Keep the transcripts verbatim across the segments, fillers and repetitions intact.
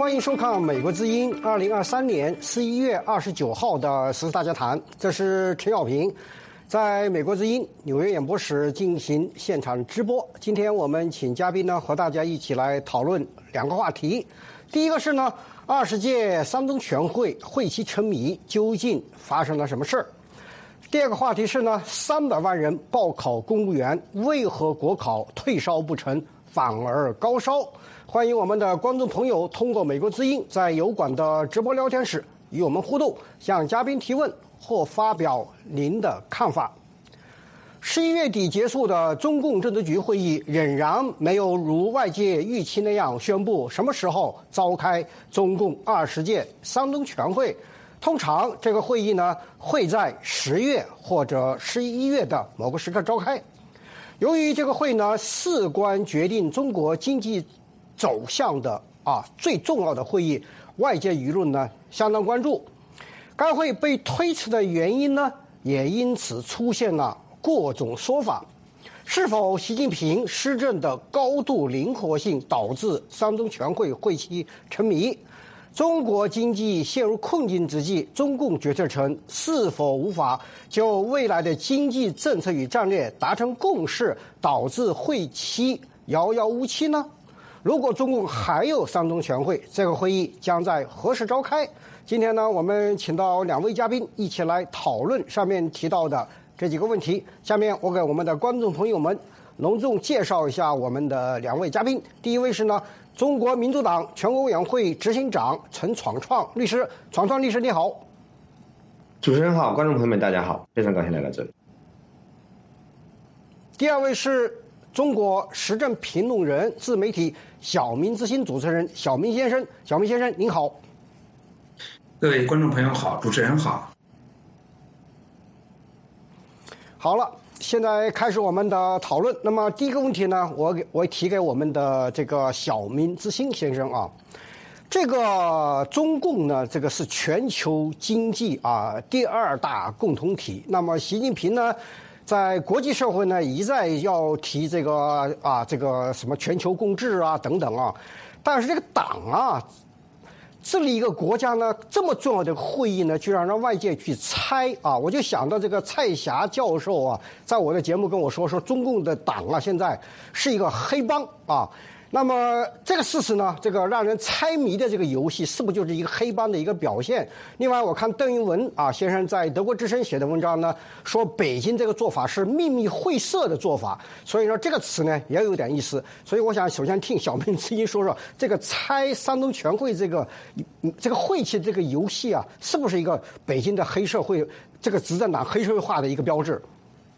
欢迎收看《美国之音》二零二三年十一月二十九号的时事大家谈，这是陈小平在美国之音纽约演播室进行现场直播。今天我们请嘉宾呢和大家一起来讨论两个话题。第一个是呢，二十届三中全会会期沉迷，究竟发生了什么事儿？第二个话题是呢，三百万人报考公务员，为何国考退烧不成，反而高烧？欢迎我们的观众朋友通过美国之音在油管的直播聊天室与我们互动，向嘉宾提问或发表您的看法。十一月底结束的中共政治局会议仍然没有如外界预期那样宣布什么时候召开中共二十届三中全会。通常这个会议呢会在十月或者十一月的某个时刻召开。由于这个会呢事关决定中国经济走向的啊最重要的会议，外界舆论呢相当关注。该会被推迟的原因呢，也因此出现了各种说法。是否习近平施政的高度灵活性导致三中全会会期沉迷？中国经济陷入困境之际，中共决策层是否无法就未来的经济政策与战略达成共识，导致会期遥遥无期呢？如果中共还有三中全会，这个会议将在何时召开？今天呢，我们请到两位嘉宾一起来讨论上面提到的这几个问题。下面我给我们的观众朋友们隆重介绍一下我们的两位嘉宾。第一位是呢，中国民主党全国委员会执行长陈闯创律师。闯创律师你好。 主持人好，观众朋友们大家好，非常高兴来到这里。 第二位是中国时政评论人、自媒体小明之星主持人小明先生。小明先生您好。 各位观众朋友好，主持人好。 好了，现在开始我们的讨论。那么第一个问题呢，我给我提给我们的这个小明之星先生啊，这个中共呢，这个是全球经济啊第二大共同体。那么习近平呢，在国际社会呢一再要提这个啊这个什么全球共治啊等等啊，但是这个党啊，治理一个国家呢，这么重要的会议呢，居然让外界去猜啊！我就想到这个蔡霞教授啊，在我的节目跟我说，说中共的党啊，现在是一个黑帮啊。那么这个事实呢，这个让人猜谜的这个游戏，是不是就是一个黑帮的一个表现？另外，我看邓云文啊先生在德国之声写的文章呢，说北京这个做法是秘密会社的做法，所以说这个词呢也有点意思。所以我想首先听小明之音说说这个猜三中全会这个这个会期这个游戏啊，是不是一个北京的黑社会这个执政党黑社会化的一个标志？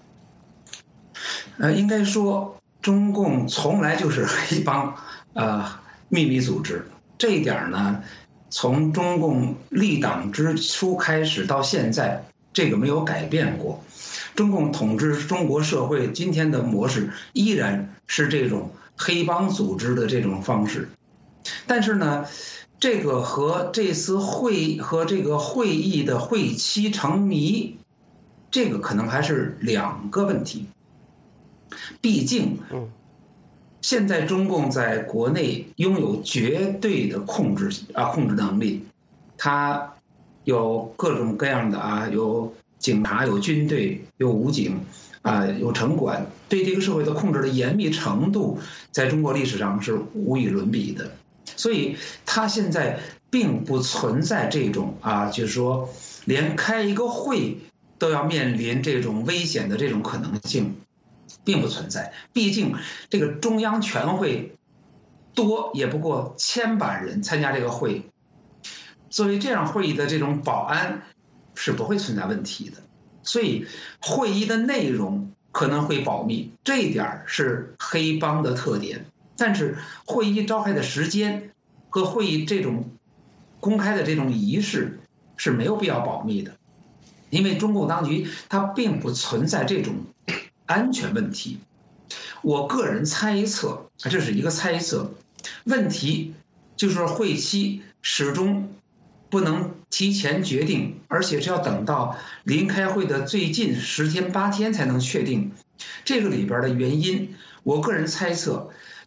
呃，应该说，中共从来就是黑帮，呃，秘密组织。这一点呢，从中共立党之初开始到现在，这个没有改变过。中共统治中国社会今天的模式依然是这种黑帮组织的这种方式。但是呢，这个和这次会和这个会议的会期成谜，这个可能还是两个问题。毕竟，现在中共在国内拥有绝对的控制啊控制能力，它有各种各样的啊，有警察、有军队、有武警啊，有城管，对这个社会的控制的严密程度，在中国历史上是无与伦比的。所以，它现在并不存在这种啊，就是说，连开一个会都要面临这种危险的这种可能性。并不存在，毕竟这个中央全会多也不过千把人参加这个会，所以这样会议的这种保安是不会存在问题的。所以会议的内容可能会保密，这一点是黑帮的特点。但是会议召开的时间和会议这种公开的这种仪式是没有必要保密的，因为中共当局它并不存在这种安全问题。我个人猜测，这是一个猜测，问题就是会期始终不能提前决定，而且是要等到临开会的最近十天八天才能确定。这个里边的原因，我个人猜测，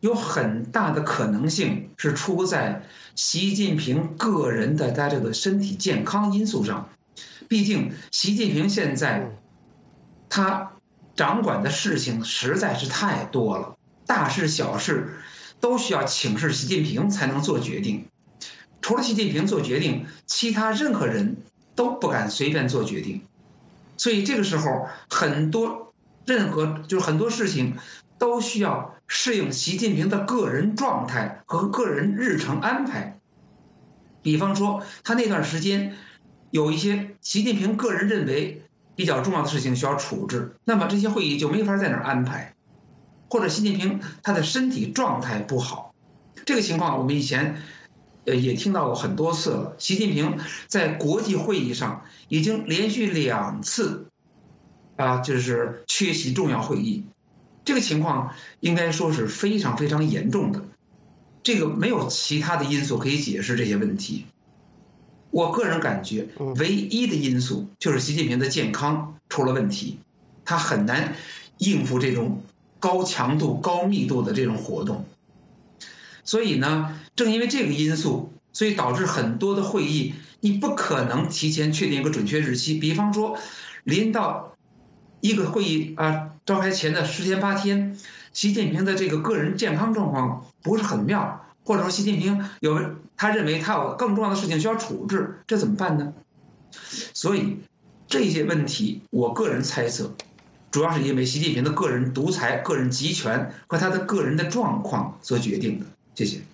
有很大的可能性是出在习近平个人的他这个身体健康因素上。毕竟习近平现在他掌管的事情实在是太多了，大事小事都需要请示习近平才能做决定。除了习近平做决定，其他任何人都不敢随便做决定。所以这个时候，很多任何就是很多事情都需要适应习近平的个人状态和个人日程安排。比方说，他那段时间有一些习近平个人认为比较重要的事情需要处置，那么这些会议就没法在那儿安排，或者习近平他的身体状态不好，这个情况我们以前呃也听到过很多次了。习近平在国际会议上已经连续两次啊，就是缺席重要会议，这个情况应该说是非常非常严重的。这个没有其他的因素可以解释这些问题。我个人感觉，唯一的因素就是习近平的健康出了问题，他很难应付这种高强度、高密度的这种活动。所以呢，正因为这个因素，所以导致很多的会议你不可能提前确定一个准确日期。比方说，临到一个会议啊召开前的十天八天，习近平的这个个人健康状况不是很妙，或者说习近平有他认为他有更重要的事情需要处置，这怎么办呢？所以这些问题，我个人猜测，主要是因为习近平的个人独裁、个人集权和他的个人的状况所决定的。谢谢。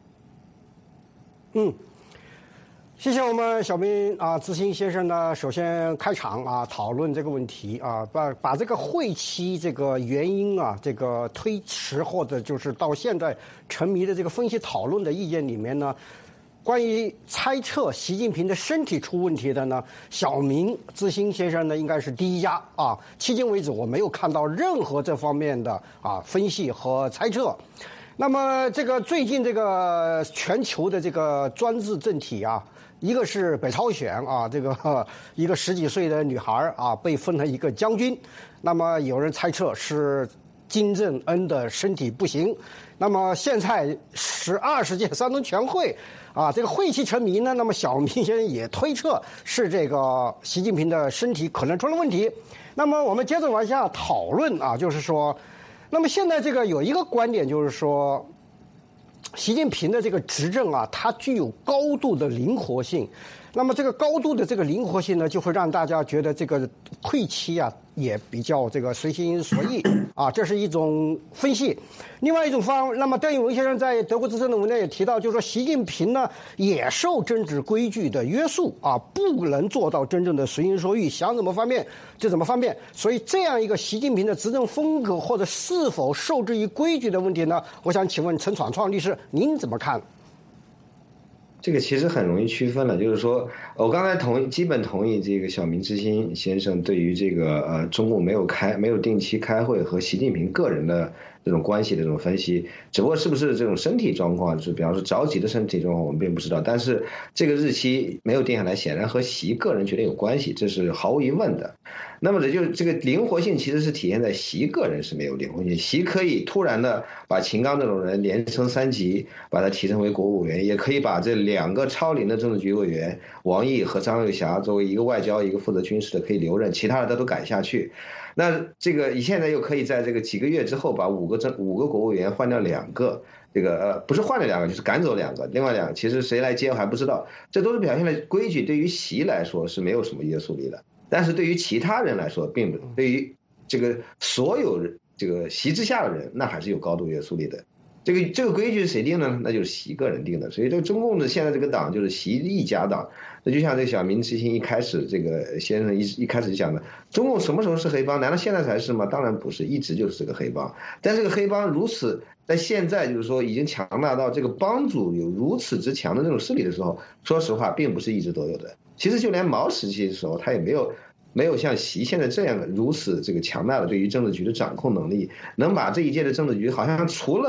嗯。谢谢我们小明啊，知新先生呢，首先开场啊，讨论这个问题啊，把把这个会期这个原因啊，这个推迟或者就是到现在沉迷的这个分析讨论的意见里面呢，关于猜测习近平的身体出问题的呢，小明知新先生呢应该是第一家啊，迄今为止我没有看到任何这方面的啊分析和猜测。那么这个最近这个全球的这个专制政体啊。一个是北朝鲜啊，这个一个十几岁的女孩啊被封了一个将军，那么有人猜测是金正恩的身体不行。那么现在十二十届三中全会啊，这个会期成谜呢，那么小明先生也推测是这个习近平的身体可能出了问题。那么我们接着往下讨论啊，就是说，那么现在这个有一个观点就是说。习近平的这个执政啊，它具有高度的灵活性。那么这个高度的这个灵活性呢，就会让大家觉得这个会期啊也比较这个随心所欲啊，这是一种分析。另外一种方，那么邓颖文先生在德国之声的文章也提到，就是说习近平呢也受政治规矩的约束啊，不能做到真正的随心所欲，想怎么方便就怎么方便。所以这样一个习近平的执政风格或者是否受制于规矩的问题呢，我想请问陈闯创律师，您怎么看？ 这个其实很容易区分了，就是说，我刚才同意，基本同意这个小明知新先生对于这个呃中共没有开没有定期开会和习近平个人的这种关系的这种分析，只不过是不是这种身体状况，就是比方说着急的身体状况，我们并不知道，但是这个日期没有定下来，显然和习个人觉得有关系，这是毫无疑问的。那么这就这个灵活性其实是体现在习个人是没有灵活性，习可以突然的把秦刚这种人连升三级，把他提升为国务委员，也可以把这两个超龄的政治局委员王毅和张又侠作为一个外交一个负责军事的可以留任，其他的他都改下去。那这个现在又可以在这个几个月之后把五个政五个国务委员换掉两个，这个呃不是换了两个就是赶走两个，另外两个其实谁来接我还不知道，这都是表现了规矩对于习来说是没有什么约束力的。但是对于其他人来说，并不对于这个所有这个习之下的人，那还是有高度约束力的。这个这个规矩是谁定的呢？那就是习个人定的。所以这个中共的现在这个党就是习一家党。那就像这个小明知新一开始这个先生一一开始就讲的，中共什么时候是黑帮？难道现在才是吗？当然不是，一直就是这个黑帮。但这个黑帮如此在现在就是说已经强大到这个帮主有如此之强的这种势力的时候，说实话并不是一直都有的。其实就连毛时期的时候，他也没有。没有像习现在这样的如此这个强大的对于政治局的掌控能力，能把这一届的政治局好像除了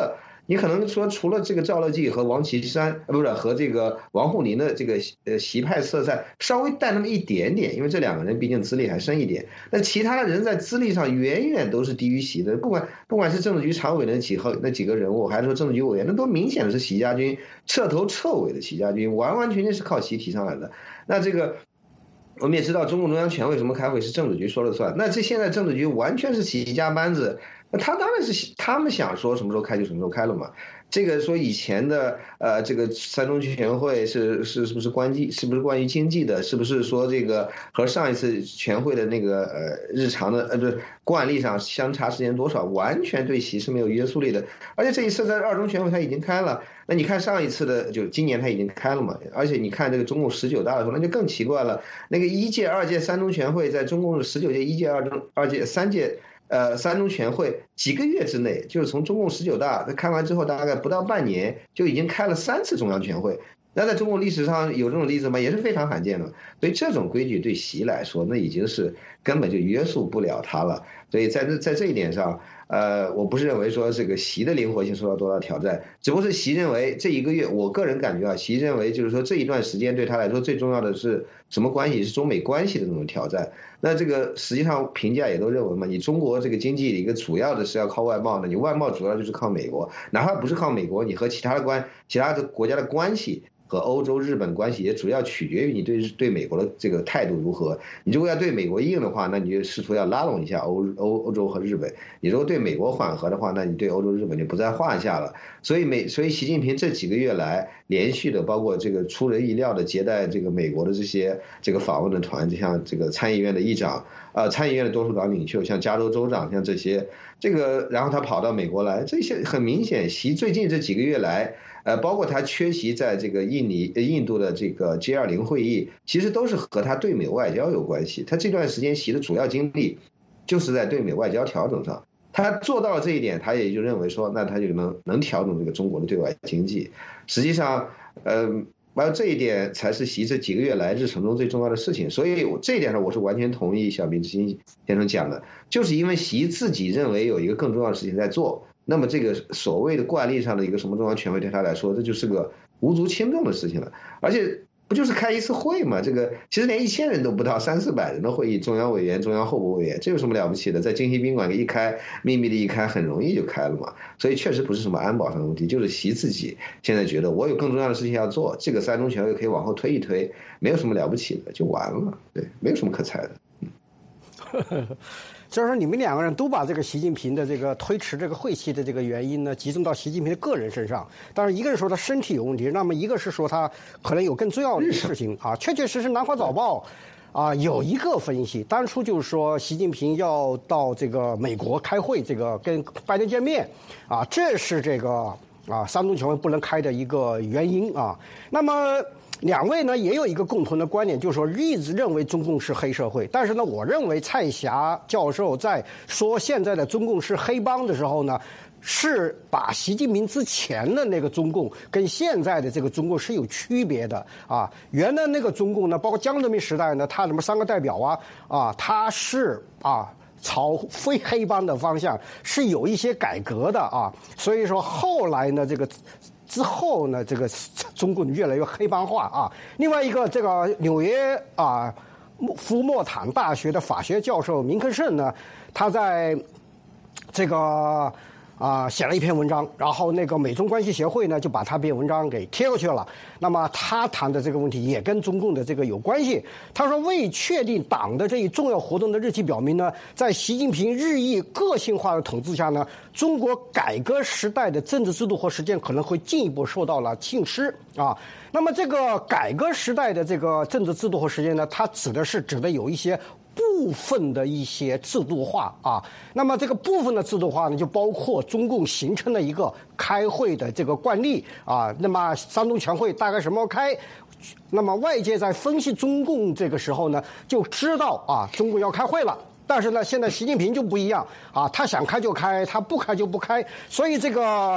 你可能说除了这个赵乐际和王岐山，呃，不是和这个王沪宁的这个呃习派色彩稍微带那么一点点，因为这两个人毕竟资历还深一点。那其他的人在资历上远远都是低于习的，不管不管是政治局常委那几号那几个人物，还是说政治局委员，那都明显的是习家军彻头彻尾的习家军，完完全全是靠习提上来的。那这个。我们也知道，中共中央全会什么开会是政治局说了算。那这现在政治局完全是习家班子，那他当然是他们想说什么时候开就什么时候开了嘛。这个说以前的呃，这个三中全会是是是不是关经是不是关于经济的？是不是说这个和上一次全会的那个呃日常的呃不是惯例上相差时间多少？完全对习是没有约束力的。而且这一次在二中全会他已经开了，那你看上一次的就今年他已经开了嘛？而且你看这个中共十九大的时候，那就更奇怪了。那个一届、二届、三中全会在中共的十九届、一届、二中、二届、三届。呃，三中全会几个月之内，就是从中共十九大开完之后，大概不到半年，就已经开了三次中央全会。那在中国历史上有这种例子吗？也是非常罕见的。所以这种规矩对习来说，那已经是根本就约束不了他了。所以在这在这一点上，呃，我不是认为说这个习的灵活性受到多大挑战，只不过是习认为这一个月，我个人感觉啊，习认为就是说这一段时间对他来说最重要的是什么关系？是中美关系的这种挑战。那这个实际上评价也都认为嘛，你中国这个经济的一个主要的是要靠外贸的，你外贸主要就是靠美国，哪怕不是靠美国，你和其他的关其他的国家的关系。和欧洲、日本关系也主要取决于你对对美国的这个态度如何。你如果要对美国硬的话，那你就试图要拉拢一下欧欧欧洲和日本；你如果对美国缓和的话，那你对欧洲、日本就不在话下了。所以美，所以习近平这几个月来连续的，包括这个出人意料的接待这个美国的这些这个访问的团，就像这个参议院的议长，呃，参议院的多数党领袖，像加州州长，像这些，这个然后他跑到美国来，这些很明显，习最近这几个月来。呃，包括他缺席在这个印尼、印度的这个 G 二零会议，其实都是和他对美外交有关系。他这段时间习的主要精力，就是在对美外交调整上。他做到了这一点，他也就认为说，那他就能能调整这个中国的对外经济。实际上，呃，完这一点才是习这几个月来日程中最重要的事情。所以这一点上，我是完全同意小平之心先生讲的，就是因为习自己认为有一个更重要的事情在做。那么这个所谓的惯例上的一个什么中央全会对他来说，这就是个无足轻重的事情了。而且不就是开一次会嘛？这个其实连一千人都不到，三四百人的会议，中央委员、中央候补委员，这有什么了不起的？在京西宾馆一开，秘密的一开，很容易就开了嘛。所以确实不是什么安保上的问题，就是习自己现在觉得我有更重要的事情要做，这个三中全会可以往后推一推，没有什么了不起的，就完了。对，没有什么可猜的。 嗯就是说，你们两个人都把这个习近平的这个推迟这个会期的这个原因呢，集中到习近平的个人身上。当然，一个是说他身体有问题，那么一个是说他可能有更重要的事情啊。确确实实，《南华早报》啊有一个分析，当初就是说习近平要到这个美国开会，这个跟拜登见面啊，这是这个啊三中全会不能开的一个原因啊。那么。两位呢也有一个共同的观点，就是说一直认为中共是黑社会。但是呢，我认为蔡霞教授在说现在的中共是黑帮的时候呢，是把习近平之前的那个中共跟现在的这个中共是有区别的啊。原来那个中共呢，包括江泽民时代呢，他什么三个代表啊啊，他是啊。朝非黑帮的方向是有一些改革的啊，所以说后来呢，这个之后呢，这个中共越来越黑帮化啊。另外一个，这个纽约啊福莫坦大学的法学教授明克胜呢，他在这个。啊，写了一篇文章，然后那个美中关系协会呢就把他篇文章给贴过去了。那么他谈的这个问题也跟中共的这个有关系。他说，未确定党的这一重要活动的日期表明呢，在习近平日益个性化的统治下呢，中国改革时代的政治制度和实践可能会进一步受到了侵蚀啊。那么这个改革时代的这个政治制度和实践呢，它指的是指的有一些。部分的一些制度化啊，那么这个部分的制度化呢，就包括中共形成的一个开会的这个惯例啊。那么三中全会大概什么时候开？那么外界在分析中共这个时候呢，就知道啊，中共要开会了。但是呢，现在习近平就不一样啊，他想开就开，他不开就不开。所以这个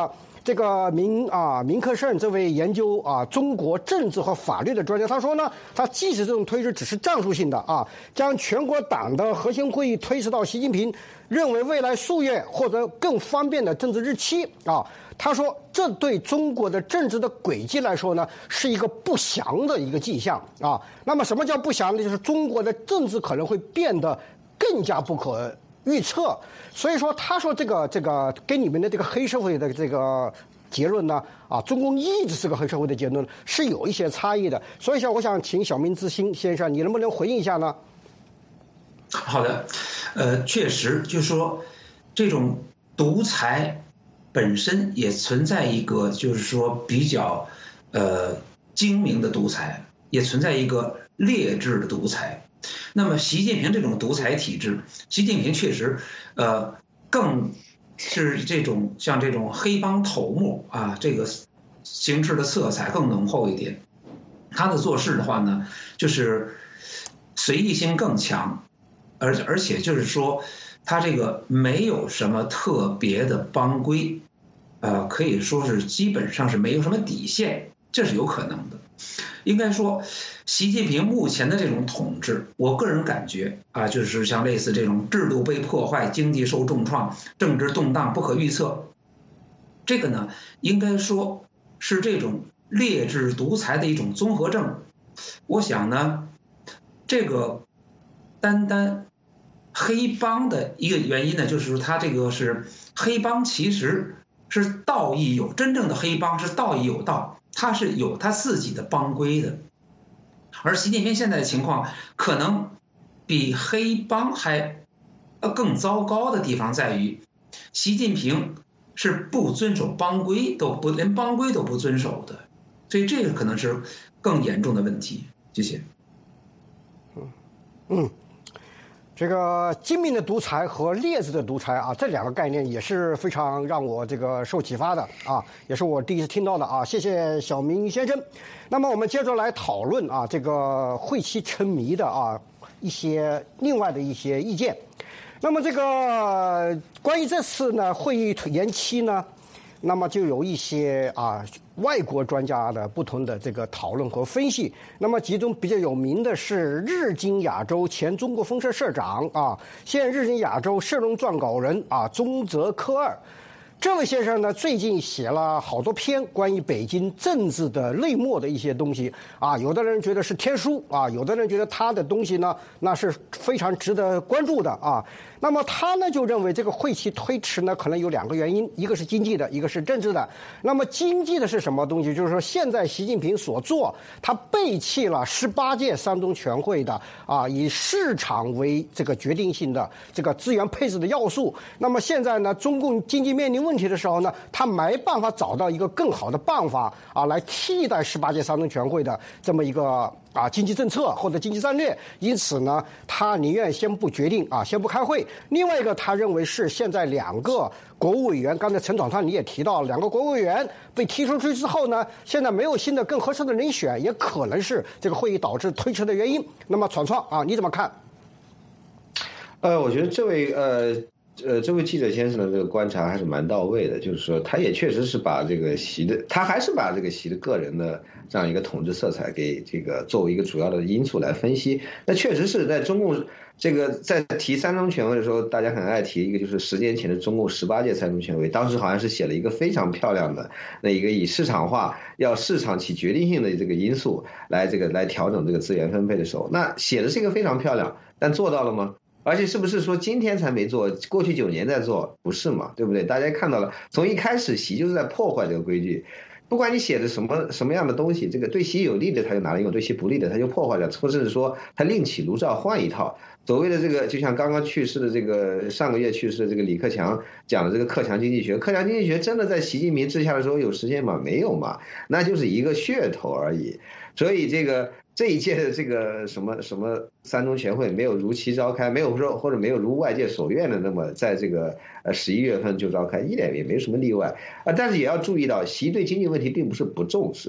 这个明啊明克胜这位研究啊中国政治和法律的专家，他说呢，他即使这种推迟只是战术性的啊，将全国党的核心会议推迟到习近平认为未来数月或者更方便的政治日期啊。他说，这对中国的政治的轨迹来说呢，是一个不祥的一个迹象啊。那么，什么叫不祥呢？就是中国的政治可能会变得更加不可预测。所以说，他说这个这个跟你们的这个黑社会的这个结论呢，啊，中共一直是个黑社会的结论，是有一些差异的。所以说，我想请小明之星先生，你能不能回应一下呢？ 好的，呃，确实，就是说，这种独裁本身也存在一个，就是说比较，呃，精明的独裁，也存在一个劣质的独裁。那么，习近平这种独裁体制，习近平确实，呃，更是这种像这种黑帮头目啊，这个形式的色彩更浓厚一点。他的做事的话呢，就是随意性更强。而而且就是说，他这个没有什么特别的帮规，呃，可以说是基本上是没有什么底线，这是有可能的。应该说，习近平目前的这种统治，我个人感觉啊，就是像类似这种制度被破坏、经济受重创、政治动荡不可预测，这个呢，应该说是这种劣质独裁的一种综合症。我想呢，这个单单黑帮的一个原因呢，就是说他这个是黑帮，其实是道义有，真正的黑帮是道义有道，他是有他自己的帮规的。而习近平现在的情况，可能比黑帮还呃更糟糕的地方在于，习近平是不遵守帮规，都不连帮规都不遵守的，所以这个可能是更严重的问题。谢谢。 嗯嗯。这个精明的独裁和劣质的独裁啊，这两个概念也是非常让我这个受启发的啊，也是我第一次听到的啊。谢谢小明先生。那么我们接着来讨论啊，这个会期沉迷的啊一些另外的一些意见。那么这个关于这次呢会议延期呢，那么就有一些啊外国专家的不同的这个讨论和分析。那么其中比较有名的是日经亚洲前中国分社社长啊，现日经亚洲社论撰稿人啊中泽科二。这位先生呢，最近写了好多篇关于北京政治的内幕的一些东西啊，有的人觉得是天书啊，有的人觉得他的东西呢，那是非常值得关注的啊。那么他呢就认为这个会期推迟呢，可能有两个原因，一个是经济的，一个是政治的。那么经济的是什么东西？就是说现在习近平所做，他背弃了十八届三中全会的啊，以市场为这个决定性的这个资源配置的要素。那么现在呢，中共经济面临问题的时候呢，他没办法找到一个更好的办法啊，来替代十八届三中全会的这么一个啊经济政策或者经济战略，因此呢，他宁愿先不决定啊，先不开会。另外一个，他认为是现在两个国务委员，刚才陈闯川你也提到，两个国务委员被踢出去之后呢，现在没有新的更合适的人选，也可能是这个会议导致推迟的原因。那么闯川啊，你怎么看？ 呃，我觉得这位呃。呃，这位记者先生的这个观察还是蛮到位的，就是说他也确实是把这个习的，他还是把这个习的个人的这样一个统治色彩给这个作为一个主要的因素来分析。那确实是在中共这个在提三中全会的时候，大家很爱提一个，就是十年前的中共十八届三中全会，当时好像是写了一个非常漂亮的那一个以市场化要市场起决定性的这个因素来这个来调整这个资源分配的时候，那写的是一个非常漂亮，但做到了吗？而且是不是说今天才没做，过去九年在做，不是嘛？对不对？大家看到了，从一开始习就是在破坏这个规矩，不管你写的什么什么样的东西，这个对习有利的他就拿来用，对习不利的他就破坏了，或者是说他另起炉灶换一套。所谓的这个，就像刚刚去世的这个上个月去世的这个李克强讲的这个克强经济学，克强经济学真的在习近平治下的时候有实现吗？没有嘛，那就是一个噱头而已。所以这个。这一届的这个什么什么三中全会没有如期召开，没有说或者没有如外界所愿的那么在这个呃十一月份就召开，一点也没什么例外啊。但是也要注意到，习对经济问题并不是不重视，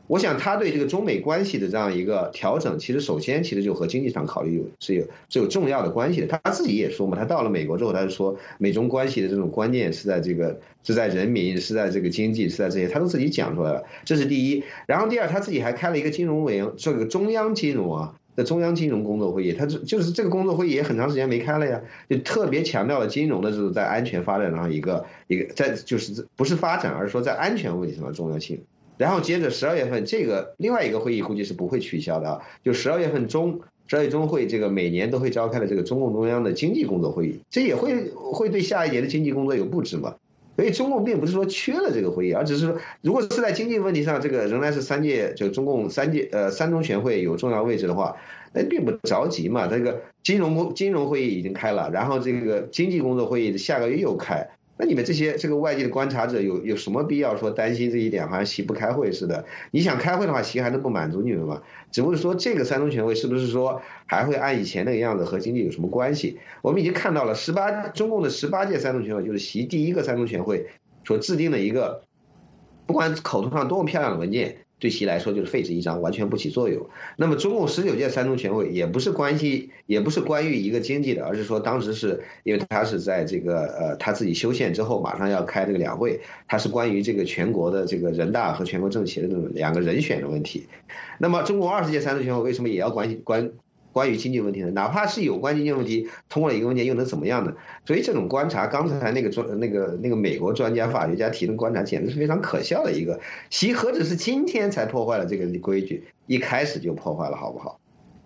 我想他对这个中美关系的这样一个调整，其实首先其实就和经济上考虑有是有是有重要的关系的。他自己也说嘛，他到了美国之后，他就说美中关系的这种关键是在这个是在人民，是在这个经济，是在这些，他都自己讲出来了，这是第一。然后第二，他自己还开了一个金融委员，这个中央金融啊。的中央金融工作会议，他就是这个工作会议也很长时间没开了呀，就特别强调了金融的这种在安全发展上一个一个在就是不是发展，而是说在安全问题上的重要性。然后接着十二月份这个另外一个会议估计是不会取消的啊，就十二月份中十二月中会这个每年都会召开的这个中共中央的经济工作会议，这也会会对下一年的经济工作有布置嘛。所以中共并不是说缺了这个会议，而只是说，如果是在经济问题上，这个仍然是三届就中共三届呃三中全会有重要位置的话，那并不着急嘛。这个金融金融会议已经开了，然后这个经济工作会议下个月又开，那你们这些这个外界的观察者有有什么必要说担心这一点，好像习不开会似的？你想开会的话，习还能不满足你们吗？只不过说这个三中全会是不是说还会按以前那个样子和经济有什么关系？我们已经看到了十八中共的十八届三中全会，就是习第一个三中全会所制定的一个，不管口头上多么漂亮的文件，对习来说就是废纸一张，完全不起作用。那么中共十九届三中全会也不是关系，也不是关于一个经济的，而是说当时是因为他是在这个呃他自己修宪之后马上要开这个两会，他是关于这个全国的这个人大和全国政协的这种两个人选的问题。那么中共二十届三中全会为什么也要关关关于经济问题呢？哪怕是有关经济问题，通过了一个文件又能怎么样呢？所以这种观察，刚才那个专那个那个美国专家法学家提的观察，简直是非常可笑的一个。习何止是今天才破坏了这个规矩，一开始就破坏了，好不好？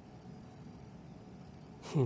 嗯，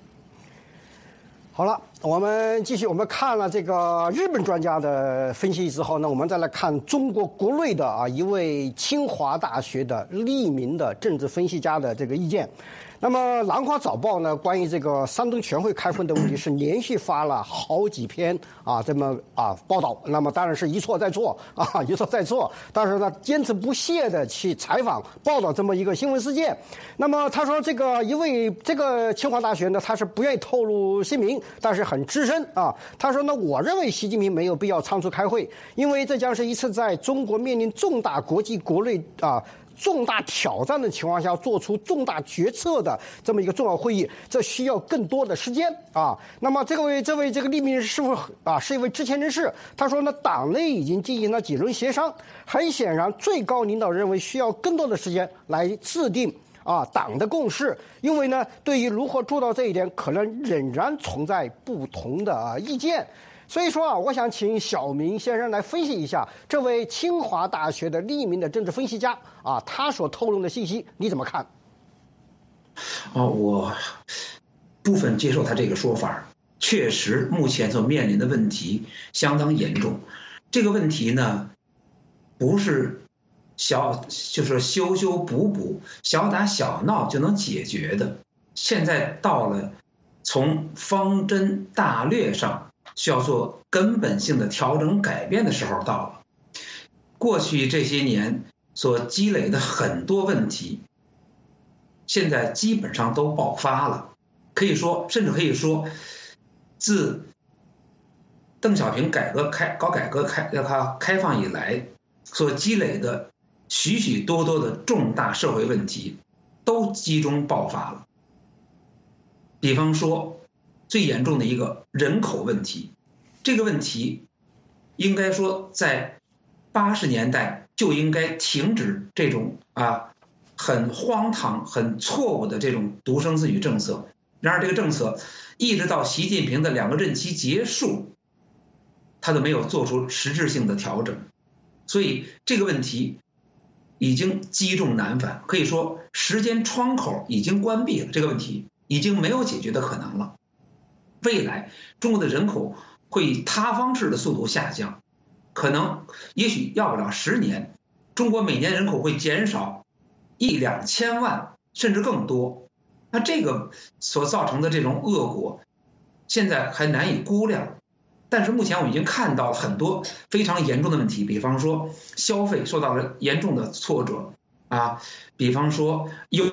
好了，我们继续，我们看了这个日本专家的分析之后呢，我们再来看中国国内的啊一位清华大学的匿名的政治分析家的这个意见。那么《南华早报》呢，关于这个三中全会开会的问题是连续发了好几篇啊这么啊报道，那么当然是一错再错啊一错再错，但是呢坚持不懈的去采访报道这么一个新闻事件。那么他说这个一位这个清华大学呢，他是不愿意透露姓名，但是很资深啊。他说呢，我认为习近平没有必要仓促开会，因为这将是一次在中国面临重大国际国内啊。重大挑战的情况下做出重大决策的这么一个重要会议，这需要更多的时间啊。那么这位这位这个匿名人是否啊是一位知情人士？他说呢，党内已经进行了几轮协商，很显然最高领导认为需要更多的时间来制定啊党的共识，因为呢，对于如何做到这一点，可能仍然存在不同的啊意见。所以说啊，我想请小明先生来分析一下这位清华大学的匿名的政治分析家啊，他所透露的信息你怎么看？ 啊，我部分接受他这个说法，确实目前所面临的问题相当严重。这个问题呢，不是小就是修修补补、小打小闹就能解决的。现在到了从方针大略上需要做根本性的调整改变的时候到了。过去这些年所积累的很多问题，现在基本上都爆发了。可以说，甚至可以说，自邓小平改革开搞改革开开开放以来，所积累的许许多多的重大社会问题，都集中爆发了。比方说，最严重的一个人口问题，这个问题应该说在八十年代就应该停止这种啊很荒唐、很错误的这种独生子女政策。然而，这个政策一直到习近平的两个任期结束，他都没有做出实质性的调整，所以这个问题已经积重难返，可以说时间窗口已经关闭了，这个问题已经没有解决的可能了。未来中国的人口会以塌方式的速度下降，可能也许要不了十年，中国每年人口会减少一两千万甚至更多。那这个所造成的这种恶果现在还难以估量，但是目前我们已经看到了很多非常严重的问题，比方说消费受到了严重的挫折啊，比方说有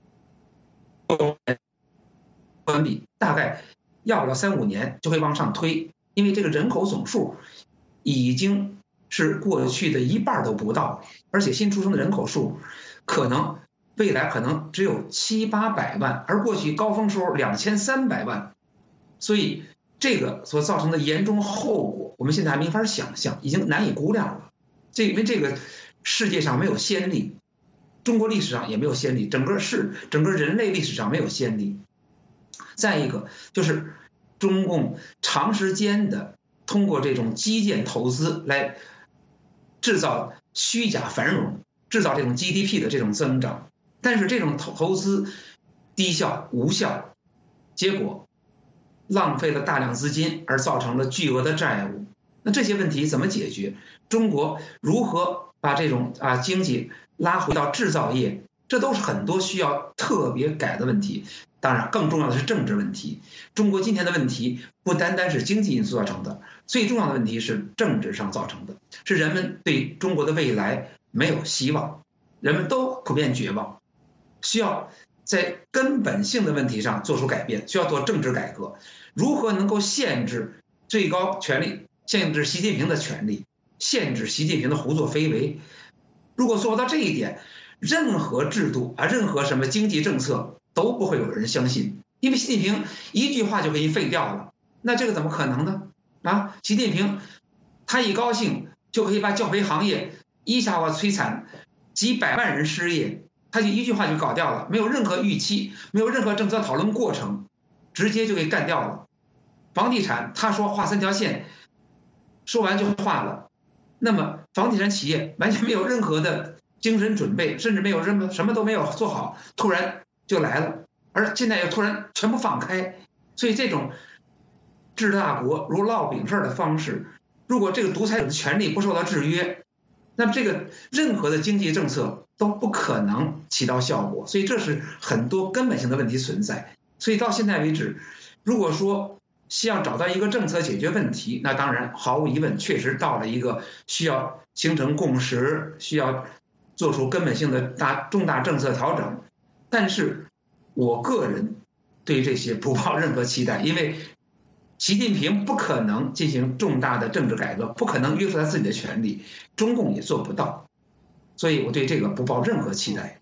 关闭，大概要不了三五年就会往上推，因为这个人口总数已经是过去的一半都不到，而且新出生的人口数可能未来可能只有七八百万，而过去高峰时候两千三百万，所以这个所造成的严重后果，我们现在还没法想象，已经难以估量了。这因为这个世界上没有先例，中国历史上也没有先例，整个世整个人类历史上没有先例。再一个就是中共长时间的通过这种基建投资来制造虚假繁荣，制造这种 G D P 的这种增长，但是这种投投资低效无效，结果浪费了大量资金，而造成了巨额的债务。那这些问题怎么解决？中国如何把这种啊经济拉回到制造业？这都是很多需要特别改的问题。当然，更重要的是政治问题。中国今天的问题不单单是经济因素造成的，最重要的问题是政治上造成的，是人们对中国的未来没有希望，人们都普遍绝望，需要在根本性的问题上做出改变，需要做政治改革。如何能够限制最高权力，限制习近平的权力，限制习近平的胡作非为？如果做到这一点，任何制度啊，任何什么经济政策都不会有人相信，因为习近平一句话就可以废掉了，那这个怎么可能呢？啊，习近平他一高兴就可以把教培行业一下子摧残，几百万人失业，他就一句话就搞掉了，没有任何预期，没有任何政策讨论过程，直接就给干掉了。房地产他说画三条线，说完就画了，那么房地产企业完全没有任何的精神准备，甚至没有什么什么都没有做好，突然就来了，而现在又突然全部放开，所以这种治大国如烙饼似的方式，如果这个独裁者的权力不受到制约，那么这个任何的经济政策都不可能起到效果，所以这是很多根本性的问题存在。所以到现在为止，如果说需要找到一个政策解决问题，那当然毫无疑问确实到了一个需要形成共识，需要做出根本性的大重大政策调整。但是我个人对这些不抱任何期待，因为习近平不可能进行重大的政治改革，不可能约束他自己的权利，中共也做不到，所以我对这个不抱任何期待。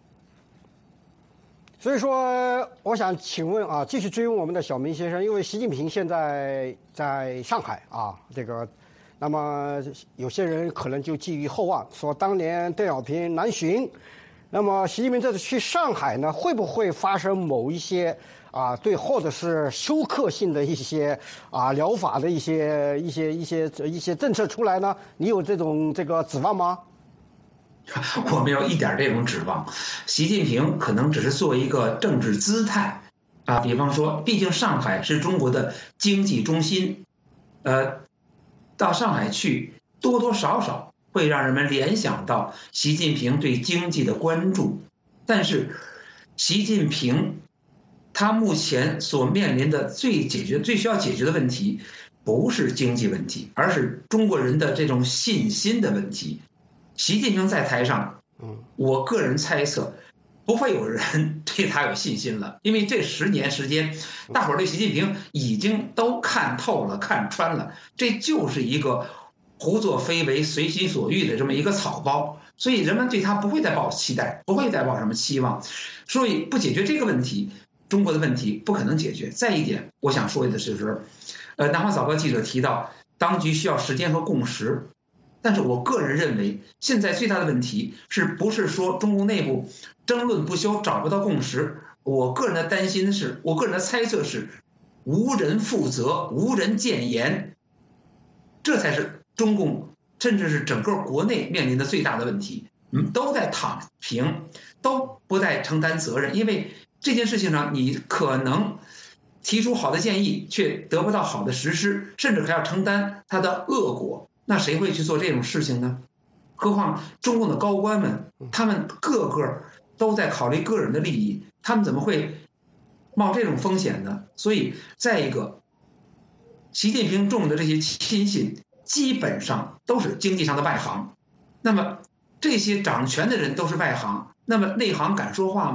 所以说，我想请问啊，继续追问我们的小明先生，因为习近平现在在上海啊，这个，那么有些人可能就寄予厚望，说当年邓小平南巡，那么习近平这次去上海呢，会不会发生某一些啊对，或者是休克性的一些啊疗法的一些一些一些一些政策出来呢？你有这种这个指望吗？ 我没有一点这种指望，习近平可能只是做一个政治姿态，啊，比方说，毕竟上海是中国的经济中心，呃，到上海去多多少少会让人们联想到习近平对经济的关注，但是习近平他目前所面临的最解决最需要解决的问题，不是经济问题，而是中国人的这种信心的问题。习近平在台上，我个人猜测，不会有人对他有信心了，因为这十年时间，大伙儿对习近平已经都看透了、看穿了，这就是一个胡作非为、随心所欲的这么一个草包，所以人们对他不会再抱期待，不会再抱什么期望，所以不解决这个问题，中国的问题不可能解决。再一点，我想说的是，呃，南华早报记者提到，当局需要时间和共识。但是我个人认为，现在最大的问题是不是说中共内部争论不休，找不到共识？我个人的担心是，我个人的猜测是，无人负责，无人谏言，这才是中共甚至是整个国内面临的最大的问题。嗯，都在躺平，都不再承担责任，因为这件事情上，你可能提出好的建议，却得不到好的实施，甚至还要承担它的恶果。那谁会去做这种事情呢？何况中共的高官们，他们个个都在考虑个人的利益，他们怎么会冒这种风险呢？所以，再一个，习近平中的这些亲信基本上都是经济上的外行，那么这些掌权的人都是外行，那么内行敢说话吗？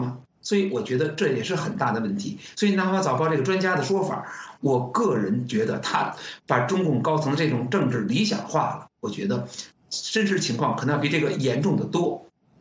所以我觉得这也是很大的问题。所以南华早报这个专家的说法，我个人觉得他把中共高层这种政治理想化了，我觉得真实情况可能要比这个严重的多。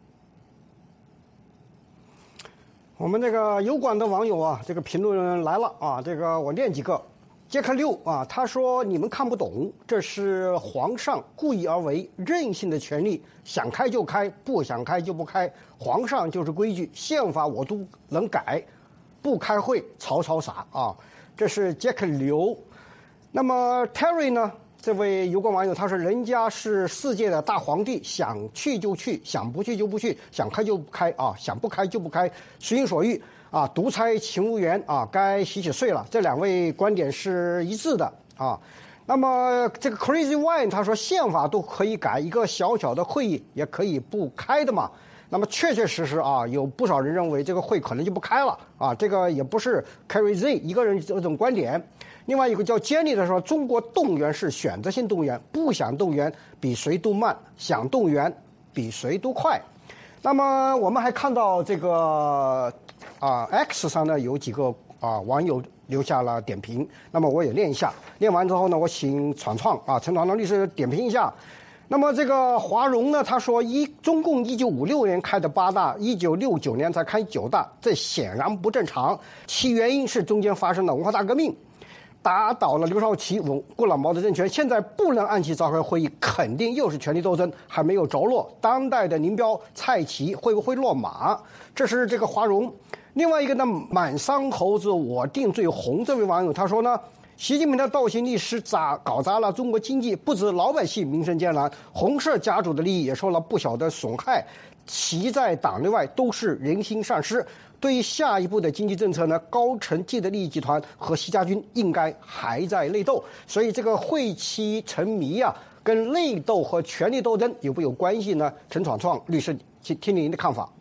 我们这个油管的网友啊，这个评论来了啊，这个我念几个。杰克六啊，他说你们看不懂，这是皇上故意而为，任性的权利，想开就开，不想开就不开，皇上就是规矩，宪法我都能改，不开会吵吵啥啊？这是杰克刘。那么 Terry 呢？这位油管网友他说，人家是世界的大皇帝，想去就去，想不去就不去，想开就不开啊，想不开就不开，随心所欲。啊，独裁勤务员啊，该洗洗睡了。这两位观点是一致的啊。那么这个 Crazy Wine 他说，宪法都可以改，一个小小的会议也可以不开的嘛。那么确确实实啊，有不少人认为这个会可能就不开了啊。这个也不是 Crazy 一个人这种观点。另外一个叫 Jenny 的说，中国动员是选择性动员，不想动员比谁都慢，想动员比谁都快。那么我们还看到这个。啊 ，X 上呢有几个啊网友留下了点评，那么我也念一下。念完之后呢，我请闯创啊陈闯创律师点评一下。那么这个华荣呢，他说一中共一九五六年开的八大，一九六九年才开九大，这显然不正常。其原因是中间发生了文化大革命，打倒了刘少奇、顾老毛的政权，现在不能按期召开会议，肯定又是权力斗争还没有着落。当代的林彪、蔡奇会不会落马？这是这个华荣。另外一个呢，满山猴子我定最红这位网友他说呢，习近平的倒行逆施砸搞砸了中国经济，不止老百姓民生艰难，红色家族的利益也受了不小的损害，其在党内外都是人心丧失。对于下一步的经济政策呢，高层既得利益集团和习家军应该还在内斗，所以这个会期沉迷啊，跟内斗和权力斗争有没有关系呢？陈闯创律师，听听您的看法。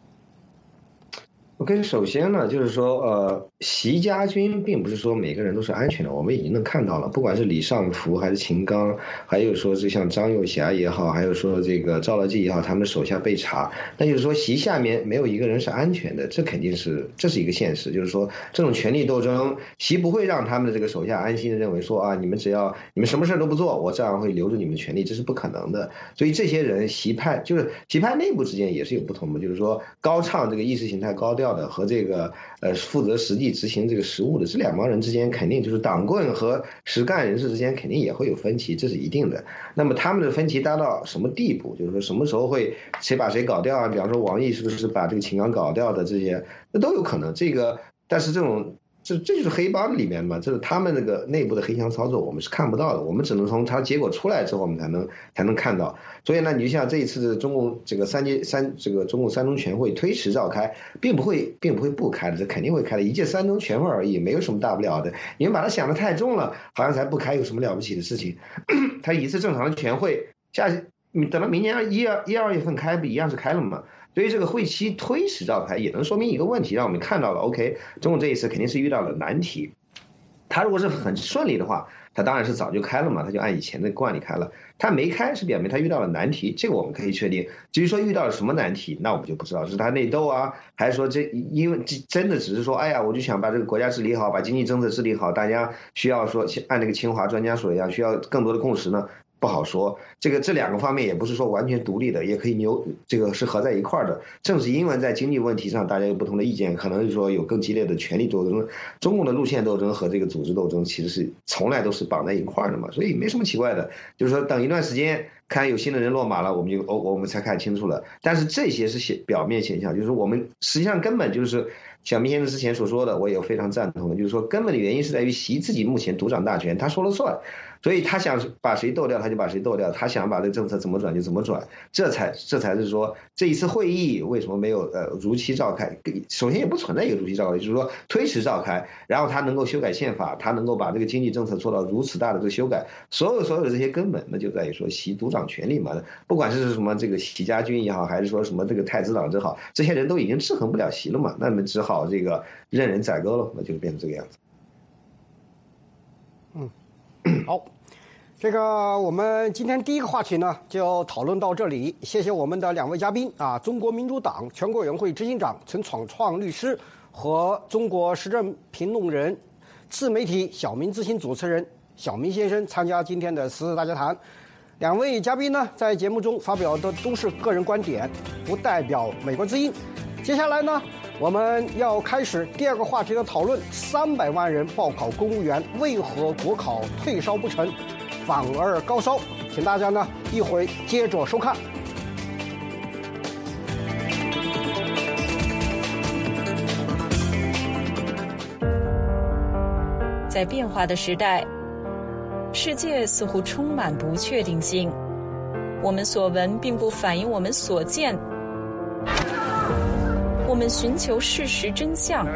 OK， 首先呢，就是说，呃，习家军并不是说每个人都是安全的，我们已经能看到了，不管是李尚福还是秦刚，还有说是像张又侠也好，还有说这个赵乐际也好，他们手下被查，那就是说习下面没有一个人是安全的，这肯定是这是一个现实，就是说这种权力斗争，习不会让他们的这个手下安心的认为说啊，你们只要你们什么事都不做，我这样会留住你们的权利，这是不可能的。所以这些人习派就是习派内部之间也是有不同的，就是说高唱这个意识形态高调的和这个呃负责实际执行这个实务的这两帮人之间，肯定就是党棍和实干人士之间肯定也会有分歧，这是一定的。那么他们的分歧达到什么地步？就是说什么时候会谁把谁搞掉啊？比方说王毅是不是把这个秦刚搞掉的，这些那都有可能。这个但是这种这这就是黑帮里面嘛，这是他们那个内部的黑箱操作，我们是看不到的，我们只能从它结果出来之后，我们才能才能看到。所以呢，你就像这一次的中共这个三届三这个中共三中全会推迟召开，并不会并不会不开的，这肯定会开的，一届三中全会而已，没有什么大不了的。你们把它想得太重了，好像才不开有什么了不起的事情。他一次正常的全会，下你等到明年一二一二月份开，不一样是开了嘛？所以这个会期推迟召开，也能说明一个问题，让我们看到了 OK， 中共这一次肯定是遇到了难题。他如果是很顺利的话，他当然是早就开了嘛，他就按以前的惯例开了。他没开是表明他遇到了难题，这个我们可以确定。至于说遇到了什么难题，那我们就不知道，是他内斗啊，还是说这因为真的只是说，哎呀，我就想把这个国家治理好，把经济政策治理好，大家需要说按那个清华专家说一样，需要更多的共识呢？不好说，这个这两个方面也不是说完全独立的，也可以扭这个是合在一块儿的。正是因为在经济问题上大家有不同的意见，可能是说有更激烈的权力斗争。中共的路线斗争和这个组织斗争其实是从来都是绑在一块儿的嘛，所以没什么奇怪的。就是说等一段时间看有新的人落马了，我们就哦我们才看清楚了。但是这些是显表面现象，就是我们实际上根本就是像明先生之前所说的，我也非常赞同的，就是说根本的原因是在于习自己目前独掌大权，他说了算。所以他想把谁斗掉，他就把谁斗掉；他想把这个政策怎么转就怎么转，这才这才是说这一次会议为什么没有呃如期召开？首先也不存在一个如期召开，就是说推迟召开，然后他能够修改宪法，他能够把这个经济政策做到如此大的这个修改，所有所有的这些根本，那就在于说习独掌权力嘛，不管是什么这个习家军也好，还是说什么这个太子党也好，这些人都已经制衡不了习了嘛，那么只好这个任人宰割了，那就变成这个样子。 嗯，好。 这个我们今天第一个话题呢，就讨论到这里。谢谢我们的两位嘉宾啊，中国民主党全国委员会执行长陈闯创律师和中国时政评论人、自媒体小明之星主持人小明先生参加今天的时事大家谈。两位嘉宾呢，在节目中发表的都是个人观点，不代表美国之音。接下来呢，我们要开始第二个话题的讨论：三百万人报考公务员，为何国考退烧不成，反而高烧？请大家呢一会接着收看。 在变化的时代，世界似乎充满不确定性，我们所闻并不反映我们所见。我们寻求事实真相，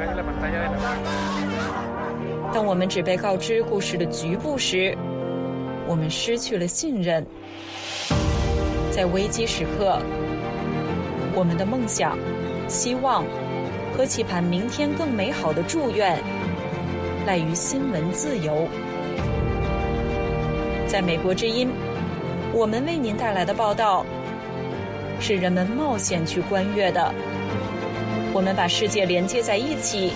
当我们只被告知故事的局部时，我们失去了信任。在危机时刻，我们的梦想、希望和期盼明天更美好的祝愿，赖于新闻自由。在美国之音，我们为您带来的报道是人们冒险去观阅的。我们把世界连接在一起，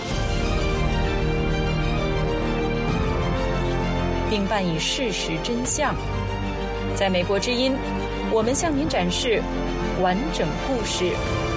并伴以事实真相。在美国之音，我们向您展示完整故事。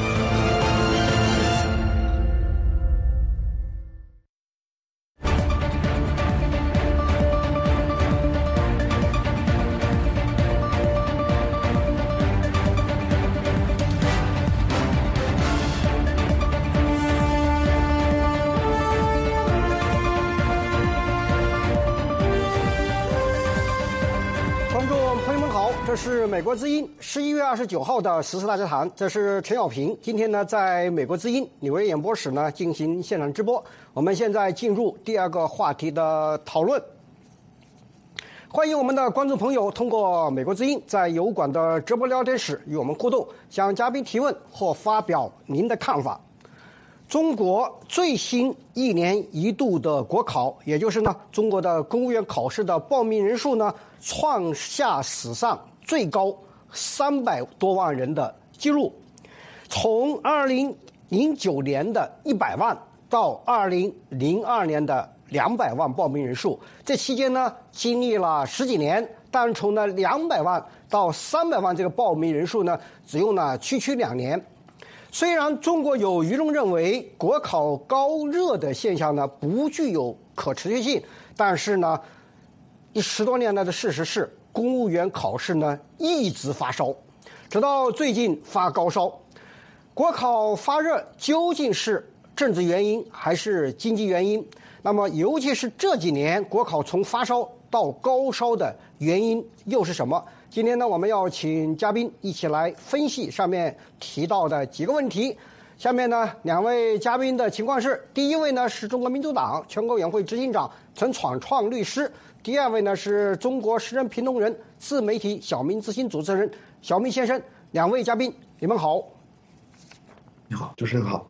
这是美国之音十一月二十九号的时事大家谈，这是陈小平。今天呢，在美国之音纽约演播室呢进行现场直播。我们现在进入第二个话题的讨论。欢迎我们的观众朋友通过美国之音在油管的直播聊天室与我们互动，向嘉宾提问或发表您的看法。中国最新一年一度的国考，也就是呢中国的公务员考试的报名人数呢，创下史上最高三百多万人的记录。从二零零九年的一百万到二零零二年的两百万报名人数，这期间呢经历了十几年，但从呢两百万到三百万这个报名人数呢，只用了区区两年。虽然中国有舆论认为国考高热的现象呢不具有可持续性，但是呢，一十多年来的事实是，公务员考试呢一直发烧，直到最近发高烧。国考发热究竟是政治原因还是经济原因？那么，尤其是这几年国考从发烧到高烧的原因又是什么？今天呢，我们要请嘉宾一起来分析上面提到的几个问题。下面呢，两位嘉宾的情况是：第一位呢是中国民主党全国委员会执行长陈闯创律师；第二位呢是中国时政评论人、自媒体小明之星主持人小明先生。两位嘉宾，你们好。 你好，主持人好。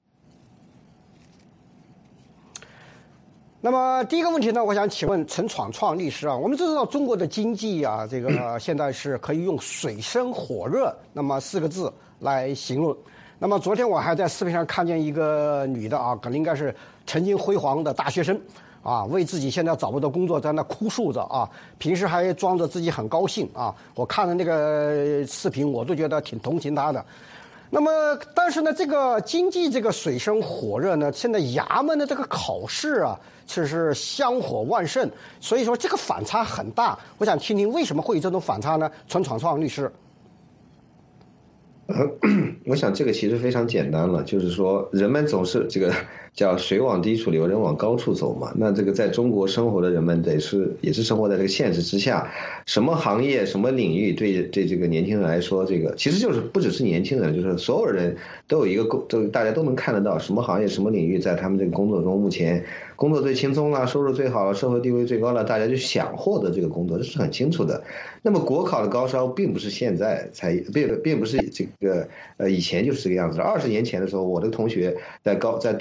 那么第一个问题呢，我想请问陈闯创律师啊，我们都知道中国的经济啊，这个现在是可以用水深火热那么四个字来形容。那么昨天我还在视频上看见一个女的啊，可能应该是曾经辉煌的大学生啊，为自己现在找不到工作在那哭诉着啊，平时还装着自己很高兴啊。我看了那个视频，我都觉得挺同情她的。那么，但是呢，这个经济这个水深火热呢，现在衙门的这个考试啊，其实是香火旺盛，所以说这个反差很大。我想听听为什么会有这种反差呢？陈闯创律师。 呃，我想这个其实非常简单了，就是说人们总是这个叫水往低处流，人往高处走嘛。那这个在中国生活的人们得是也是生活在这个现实之下，什么行业、什么领域对对这个年轻人来说，这个其实就是不只是年轻人，就是所有人都有一个工，就大家都能看得到什么行业、什么领域在他们这个工作中目前工作最轻松了，收入最好了，社会地位最高了，大家就想获得这个工作，这是很清楚的。那么国考的高烧并不是现在才，并并不是这个呃以前就是这个样子的。二十年前的时候，我的同学在高在大学毕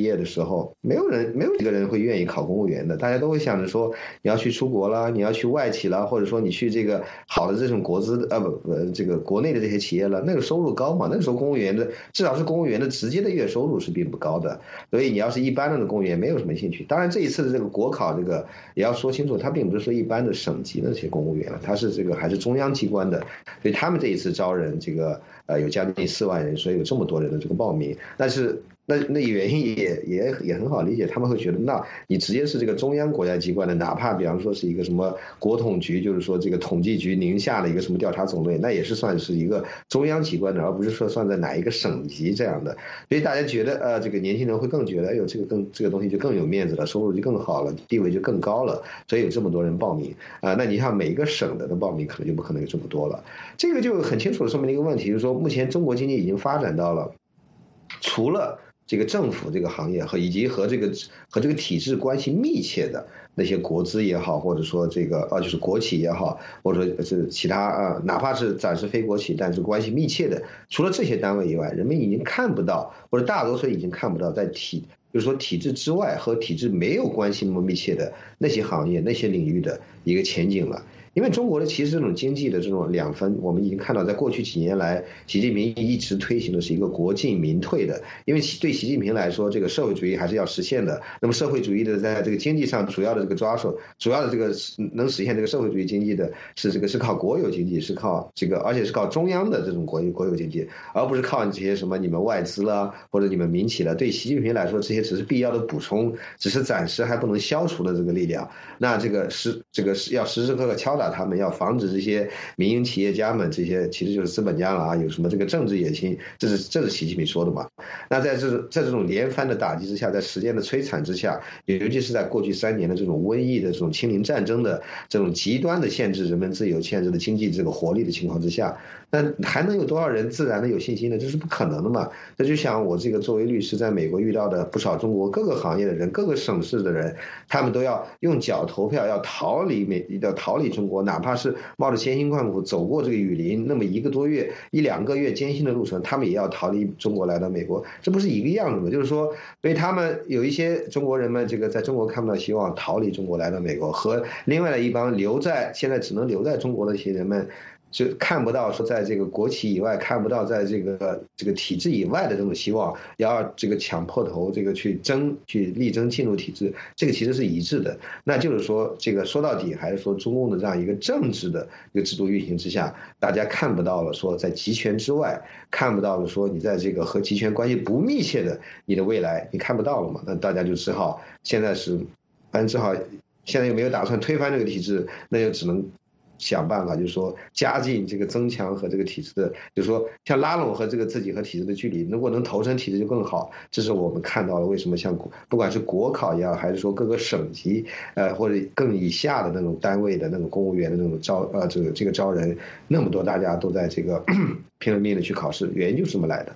毕业的时候，没有人没有一个人会愿意考公务员的，大家都会想着说你要去出国了，你要去外企了，或者说你去这个好的这种国资呃不不这个国内的这些企业了，那个收入高嘛，那个时候公务员的至少是公务员的直接的月收入是并不高的，所以你要是一般的公务员没有什么兴趣。当然这一次的这个国考这个也要说清楚，它并不是说一般的省级的这些公务员了，它是这个还是中央机关的，所以他们这一次招人这个呃有将近四万人，所以有这么多人的这个报名，但是。那那原因也也也很好理解，他们会觉得，那你直接是这个中央国家机关的，哪怕比方说是一个什么国统局，就是说这个统计局宁夏的一个什么调查总队，那也是算是一个中央机关的，而不是说算在哪一个省级这样的。所以大家觉得，呃，这个年轻人会更觉得，哎呦，这个更这个东西就更有面子了，收入就更好了，地位就更高了，所以有这么多人报名啊、呃。那你像每一个省的的报名，可能就不可能有这么多了。这个就很清楚的说明了一个问题，就是说目前中国经济已经发展到了，除了这个政府这个行业和以及和这个和这个体制关系密切的那些国资也好，或者说这个呃就是国企也好，或者说是其他啊，哪怕是暂时非国企，但是关系密切的，除了这些单位以外，人们已经看不到，或者大多数已经看不到在体就是说体制之外和体制没有关系那么密切的那些行业、那些领域的一个前景了。因为中国的其实这种经济的这种两分，我们已经看到，在过去几年来，习近平一直推行的是一个国进民退的。因为对习近平来说，这个社会主义还是要实现的。那么社会主义的在这个经济上主要的这个抓手，主要的这个能实现这个社会主义经济的是这个是靠国有经济，是靠这个而且是靠中央的这种国有国有经济，而不是靠这些什么你们外资啦或者你们民企了。对习近平来说，这些只是必要的补充，只是暂时还不能消除的这个力量。那这个是这个是要时时刻刻敲打他们，要防止这些民营企业家们，这些其实就是资本家了啊，有什么这个政治野心，这是这是习近平说的嘛。那在这在这种连番的打击之下，在时间的摧残之下，尤其是在过去三年的这种瘟疫的这种清零战争的这种极端的限制人们自由、限制的经济这个活力的情况之下，那还能有多少人自然的有信心呢？这是不可能的嘛。这就像我这个作为律师在美国遇到的不少中国各个行业的人、各个省市的人，他们都要用脚投票，要逃离美，要逃离中国，哪怕是冒着艰辛困苦走过这个雨林，那么一个多月、一两个月艰辛的路程，他们也要逃离中国来到美国，这不是一个样子吗？就是说，所以他们有一些中国人们，这个在中国看不到希望，逃离中国来到美国，和另外的一帮留在现在只能留在中国的一些人们。就看不到说在这个国企以外，看不到在这个这个体制以外的这种希望，要这个抢破头，这个去争去力争进入体制，这个其实是一致的。那就是说，这个说到底还是说中共的这样一个政治的一个制度运行之下，大家看不到了说在集权之外，看不到了说你在这个和集权关系不密切的你的未来，你看不到了嘛？那大家就只好现在是，反正只好现在又没有打算推翻这个体制，那就只能。想办法，就是说加进这个增强和这个体制的，就是说像拉拢和这个自己和体制的距离，如果能投身体制就更好。这是我们看到了为什么像不管是国考也好，还是说各个省级呃或者更以下的那种单位的那种公务员的那种招呃这个这个招人那么多，大家都在这个拼了命的去考试，原因就是这么来的。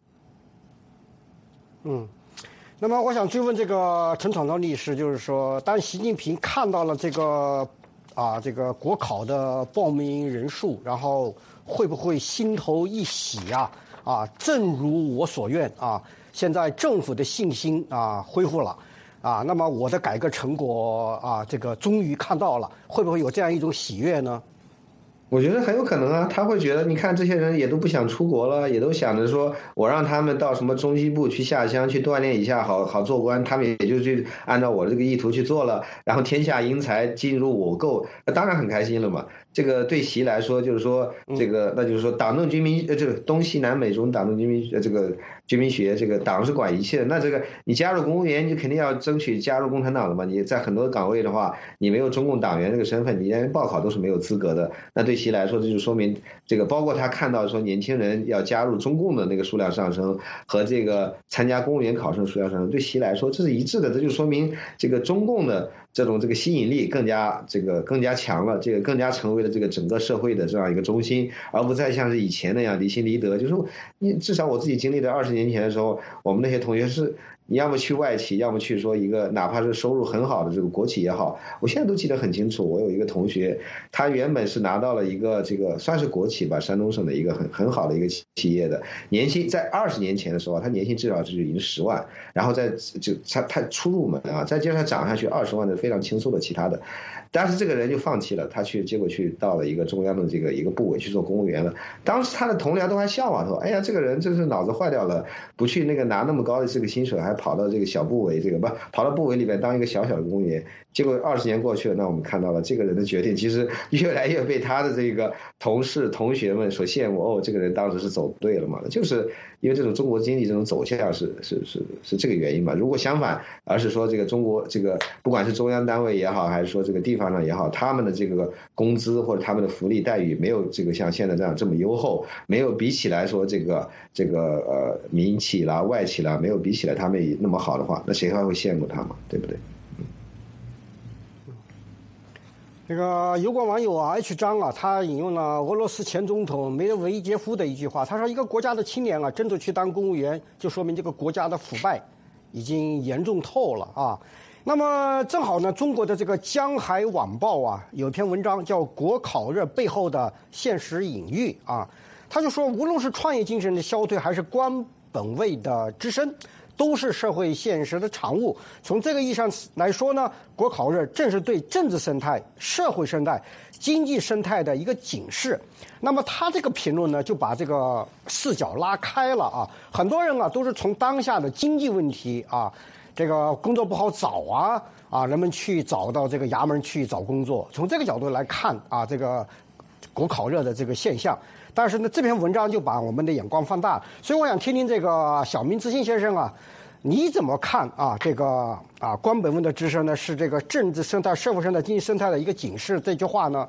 嗯。那么我想追问这个陈闯道律师，就是说，当习近平看到了这个。啊，这个国考的报名人数，然后会不会心头一喜啊？啊，正如我所愿啊，现在政府的信心啊恢复了，啊，那么我的改革成果啊，这个终于看到了，会不会有这样一种喜悦呢？ 我觉得很有可能啊，他会觉得，你看这些人也都不想出国了，也都想着说，我让他们到什么中西部去下乡去锻炼一下，好好做官，他们也就去按照我这个意图去做了，然后天下英才进入我构，那当然很开心了嘛。这个对习来说，就是说这个，那就是说党政军民呃，这个东西南北中党政军民呃这个军民学，这个党是管一切的。那这个你加入公务员，你肯定要争取加入共产党的嘛。你在很多岗位的话，你没有中共党员这个身份，你连报考都是没有资格的。那对习来说，这就说明这个，包括他看到说年轻人要加入中共的那个数量上升，和这个参加公务员考试的数量上升，对习来说这是一致的。这就说明这个中共的这种这个吸引力更加这个更加强了，这个更加成为了这个整个社会的这样一个中心，而不再像是以前那样离心离德。就是你至少我自己经历的二十年前的时候，我们那些同学是你要么去外企，要么去说一个哪怕是收入很好的这个国企也好，我现在都记得很清楚。我有一个同学，他原本是拿到了一个这个算是国企吧，山东省的一个很很好的一个企业的年薪，在二十年前的时候，他年薪至少就已经十万，然后在就他他初入门啊，再接着他涨下去二十万的非常轻松的其他的。但是这个人就放弃了，他去结果去到了一个中央的这个一个部委去做公务员了。当时他的同僚都还笑话说：“哎呀，这个人真是脑子坏掉了，不去那个拿那么高的这个薪水，还跑到这个小部委这个不跑到部委里面当一个小小的公务员。”结果二十年过去了，那我们看到了这个人的决定，其实越来越被他的这个同事同学们所羡慕。哦，这个人当时是走对了嘛？就是因为这种中国经济这种走向是是是是这个原因嘛。如果相反，而是说这个中国这个不管是中央单位也好，还是说这个地方上也好，他们的这个工资或者他们的福利待遇没有这个像现在这样这么优厚，没有比起来说这个这个呃民企啦、外企啦，没有比起来他们那么好的话，那谁还会羡慕他嘛？对不对？ 这个有关网友啊 H 张啊，他引用了俄罗斯前总统梅德韦杰夫的一句话，他说：“一个国家的青年啊，真的去当公务员，就说明这个国家的腐败已经严重透了啊。”那么正好呢，中国的这个江海晚报啊，有一篇文章叫《国考热背后的现实隐喻》啊，他就说，无论是创业精神的消退，还是官本位的滋生，都是社会现实的产物。从这个意义上来说呢，国考热正是对政治生态、社会生态、经济生态的一个警示。那么他这个评论呢，就把这个视角拉开了啊。很多人啊，都是从当下的经济问题啊，这个工作不好找啊，啊，人们去找到这个衙门去找工作，从这个角度来看啊，这个国考热的这个现象。但是呢，这篇文章就把我们的眼光放大，所以我想听听这个小明之心先生啊，你怎么看啊？这个啊，官本位的滋生呢，是这个政治生态、社会生态、经济生态的一个警示，这句话呢？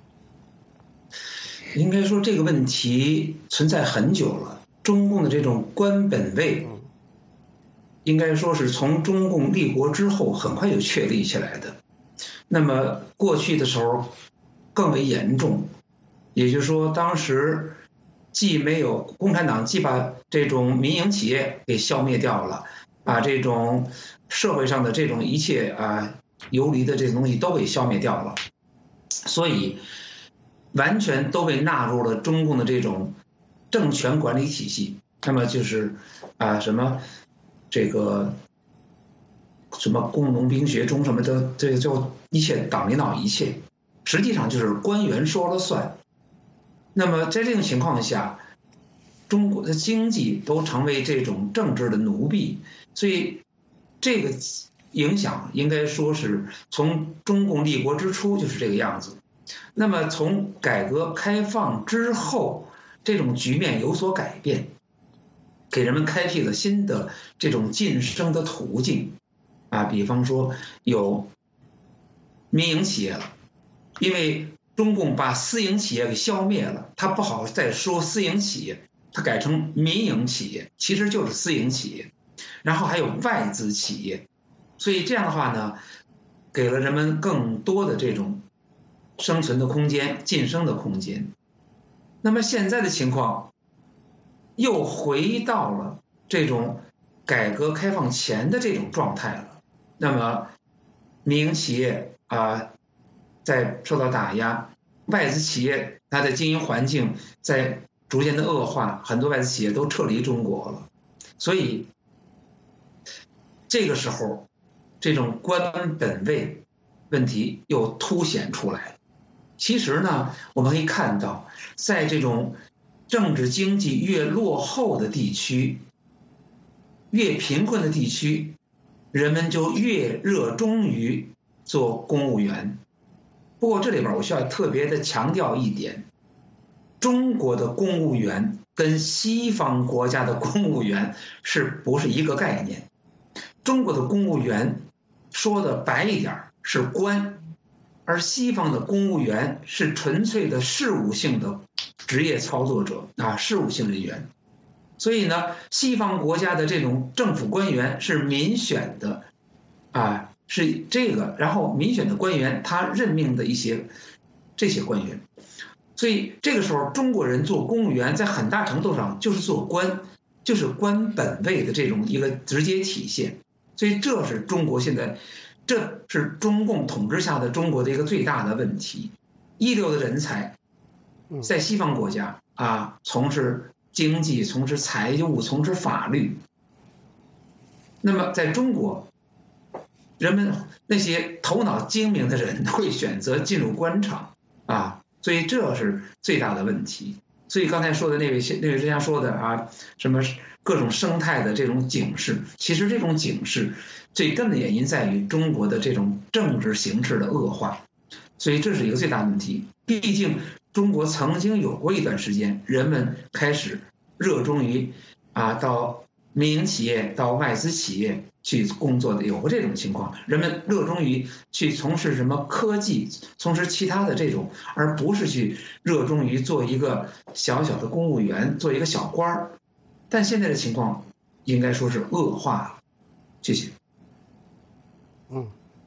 应该说这个问题存在很久了，中共的这种官本位，应该说是从中共立国之后很快就确立起来的。那么过去的时候更为严重。也就是说，当时既没有共产党，既把这种民营企业给消灭掉了，把这种社会上的这种一切啊游离的这些东西都给消灭掉了，所以完全都被纳入了中共的这种政权管理体系。那么就是啊什么这个什么工农兵学中什么的，这就一切党领导一切，实际上就是官员说了算。那么在这种情况下，中国的经济都成为这种政治的奴婢，所以这个影响应该说是从中共立国之初就是这个样子。那么从改革开放之后，这种局面有所改变，给人们开辟了新的这种晋升的途径啊，比方说有民营企业了，因为中共把私营企业给消灭了，他不好再说私营企业，他改成民营企业，其实就是私营企业。然后还有外资企业，所以这样的话呢，给了人们更多的这种生存的空间、晋升的空间。那么现在的情况又回到了这种改革开放前的这种状态了。那么民营企业啊，在受到打压，外资企业它的经营环境在逐渐的恶化，很多外资企业都撤离中国了。所以这个时候这种官本位问题又凸显出来。其实呢，我们可以看到，在这种政治经济越落后的地区，越贫困的地区，人们就越热衷于做公务员。不过这里边我需要特别的强调一点，中国的公务员跟西方国家的公务员是不是一个概念？中国的公务员说的白一点是官，而西方的公务员是纯粹的事务性的职业操作者啊，事务性人员。所以呢，西方国家的这种政府官员是民选的啊。是这个，然后民选的官员他任命的一些这些官员，所以这个时候中国人做公务员在很大程度上就是做官， 就是官本位的这种一个直接体现。所以这是中国现在，这是中共统治下的中国的一个最大的问题。一流的人才，在西方国家啊，从事经济、从事财务、从事法律。那么在中国，人们那些头脑精明的人会选择进入官场啊，所以这是最大的问题。所以刚才说的那位那位专家说的啊，什么各种生态的这种警示，其实这种警示最根本的原因在于中国的这种政治形势的恶化，所以这是一个最大的问题。毕竟中国曾经有过一段时间，人们开始热衷于啊到民营企业、到外资企业去工作的，有过这种情况。人们热衷于去从事什么科技，从事其他的这种，而不是去热衷于做一个小小的公务员，做一个小官儿。但现在的情况应该说是恶化了。谢谢。 嗯，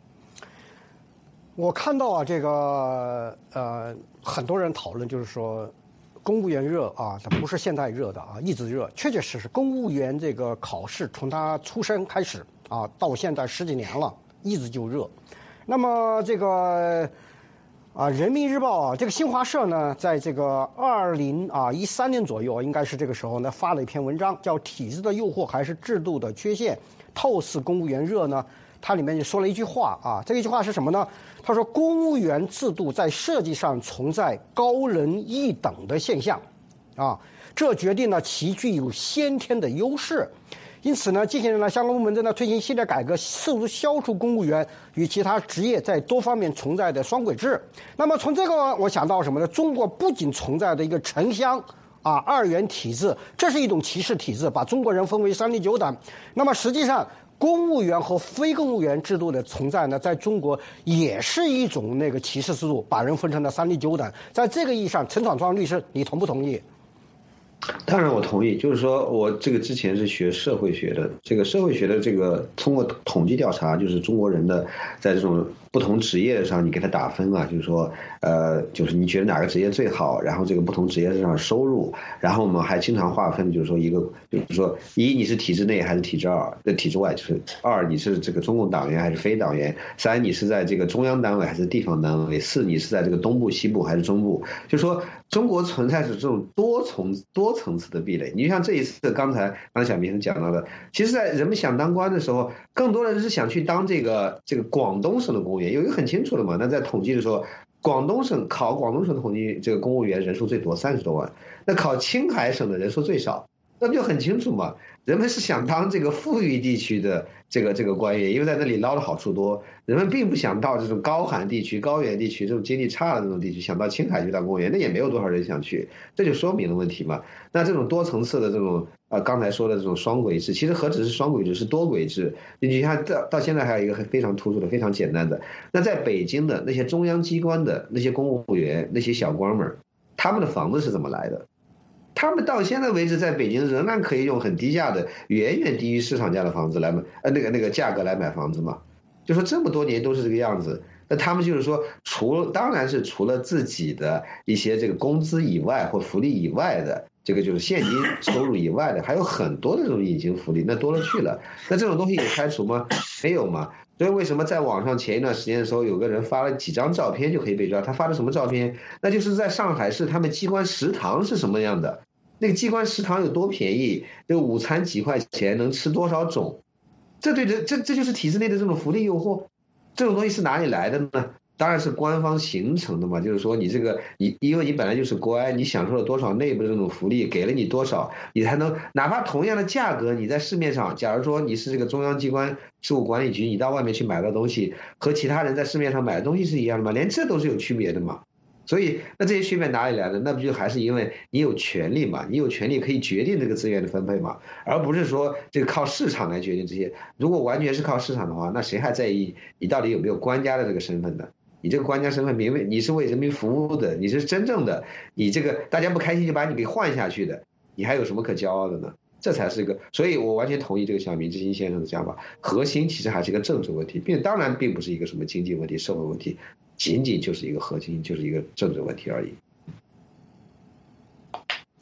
我看到啊，这个呃，很多人讨论就是说，公务员热啊，它不是现在热的啊，一直热。确确实实，公务员这个考试从他出生开始啊，到现在十几年了，一直就热。那么这个啊，《人民日报》啊，这个新华社呢，在这个二零啊一三年左右，应该是这个时候呢，发了一篇文章，叫《体制的诱惑还是制度的缺陷，透视公务员热呢》。它里面就说了一句话啊，这一句话是什么呢？他说，公务员制度在设计上存在高人一等的现象，啊，这决定了其具有先天的优势。因此呢，近些年来，相关部门正在推行系列改革，试图消除公务员与其他职业在多方面存在的双轨制。那么从这个我想到什么呢？中国不仅存在的一个城乡啊二元体制，这是一种歧视体制，把中国人分为三六九等。那么实际上，公务员和非公务员制度的存在呢，在中国也是一种那个歧视制度，把人分成了三六九等。在这个意义上，陈闯庄律师，你同不同意？ 当然我同意，就是说我这个之前是学社会学的，这个社会学的这个通过统计调查，就是中国人的在这种不同职业上，你给他打分啊，就是说，呃，就是你觉得哪个职业最好，然后这个不同职业上收入，然后我们还经常划分，就是说一个，就是说一你是体制内还是体制二，呃体制外，就是二你是这个中共党员还是非党员，三你是在这个中央单位还是地方单位，四你是在这个东部西部还是中部，就是说中国存在着这种多重多层次的壁垒。你就像这一次刚才刚才小明讲到的，其实在人们想当官的时候，更多的是想去当这个这个广东省的公务员，有一个很清楚的嘛。那在统计的时候，广东省考广东省的统计这个公务员人数最多，三十多万，那考青海省的人数最少，那不就很清楚嘛？人们是想当这个富裕地区的这个这个官员，因为在那里捞的好处多。人们并不想到这种高寒地区、高原地区这种经济差的那种地区，想到青海去当公务员，那也没有多少人想去，这就说明了问题嘛。那这种多层次的这种呃刚才说的这种双轨制，其实何止是双轨制，是多轨制。你看到到现在还有一个非常突出的、非常简单的，那在北京的那些中央机关的那些公务员、那些小官们，他们的房子是怎么来的？他们到现在为止，在北京仍然可以用很低价的、远远低于市场价的房子来买，呃，那个那个价格来买房子嘛。就说这么多年都是这个样子，那他们就是说，除了当然是除了自己的一些这个工资以外或福利以外的，这个就是现金收入以外的，还有很多的这种隐形福利，那多了去了。那这种东西有开除吗？没有嘛。所以为什么在网上前一段时间的时候，有个人发了几张照片就可以被抓？他发的什么照片？那就是在上海市他们机关食堂是什么样的？那个机关食堂有多便宜？这个午餐几块钱能吃多少种？这对这这这就是体制内的这种福利诱惑。这种东西是哪里来的呢？当然是官方形成的嘛。就是说你这个你因为你本来就是官，你享受了多少内部的这种福利，给了你多少，你才能哪怕同样的价格，你在市面上，假如说你是这个中央机关事务管理局，你到外面去买到东西，和其他人在市面上买的东西是一样的吗？连这都是有区别的嘛。所以那这些区别哪里来的？那不就还是因为你有权利嘛，你有权利可以决定这个资源的分配嘛，而不是说这个靠市场来决定这些。如果完全是靠市场的话，那谁还在意你到底有没有官家的这个身份呢？你这个官家身份明明你是为人民服务的，你是真正的，你这个大家不开心就把你给换下去的，你还有什么可骄傲的呢？这才是一个，所以我完全同意这个小明之心先生的讲法，核心其实还是一个政治问题，并当然并不是一个什么经济问题、社会问题，仅仅就是一个核心，就是一个政治问题而已。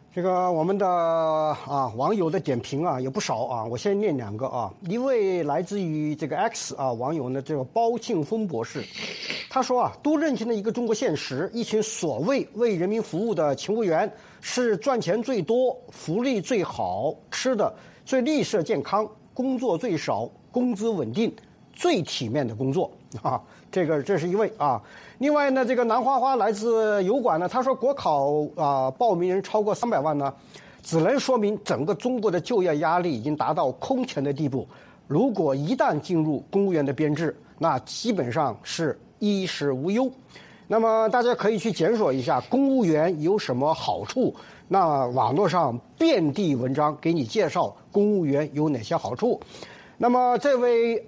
这个我们的啊网友的点评啊也不少啊，我先念两个啊。一位来自于这个 X 啊网友呢，这个包庆峰博士，他说啊，都认清了一个中国现实，一群所谓为人民服务的勤务员是赚钱最多、福利最好、吃的最绿色健康、工作最少、工资稳定、最体面的工作啊。这个这是一位啊。另外呢，这个南花花来自油管呢，他说国考啊报名人超过三百万呢，只能说明整个中国的就业压力已经达到空前的地步。如果一旦进入公务员的编制，那基本上是衣食无忧。那么大家可以去检索一下公务员有什么好处，那网络上遍地文章给你介绍公务员有哪些好处。那么这位